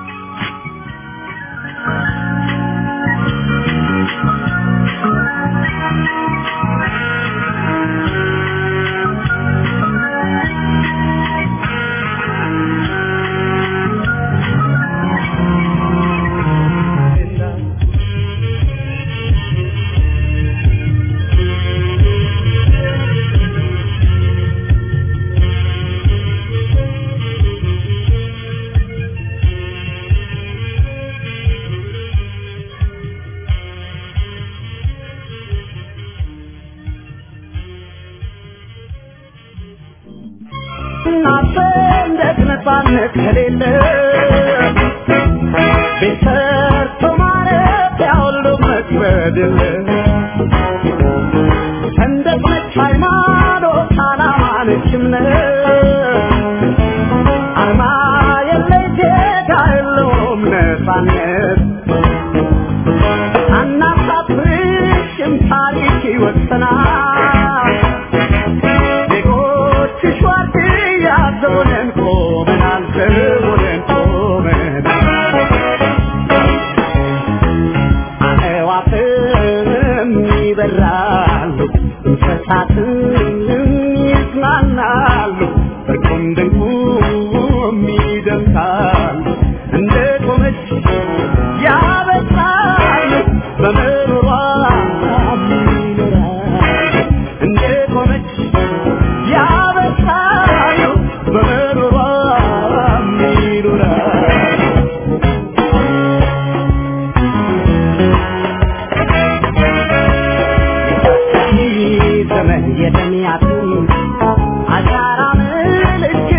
ነፃነት ከሌለ ቤተርቶ ማለት ያውሉ መክበድ ሰንደቅ ነች ሃይማኖት ዓላማ ነች እምነት አርማ የለይ ዜጋ የለውም ነፃነት አናሳፍርሽም ታሪክ ይወሰናል ዜጎችሽ ዋርድያ ዘቦነን ቆመናል ዘቦነን ቆመናል አዕዋፍም ይበራሉ እንስሳትም ይዝናናሉ እርቁም ድንቁም ይደምቃሉ እንደ ቆመች ያበስራሉ በምሮሯ ይኖራሉ እንደ ቆመች ያበስራሉ በምሮሯ ይኖራሉ ዘመን የተሚያቱ አሻራ ምልክት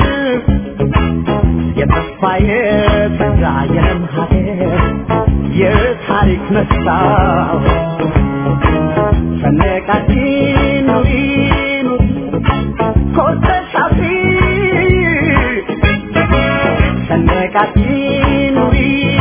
የተስፋ የተጋ የለም ሀገር የታሪክ መስታወት ሰንደቃችን ኑሪ ኑሪ ኮርተሽ አፍሪ ሰንደቃችን ኑሪ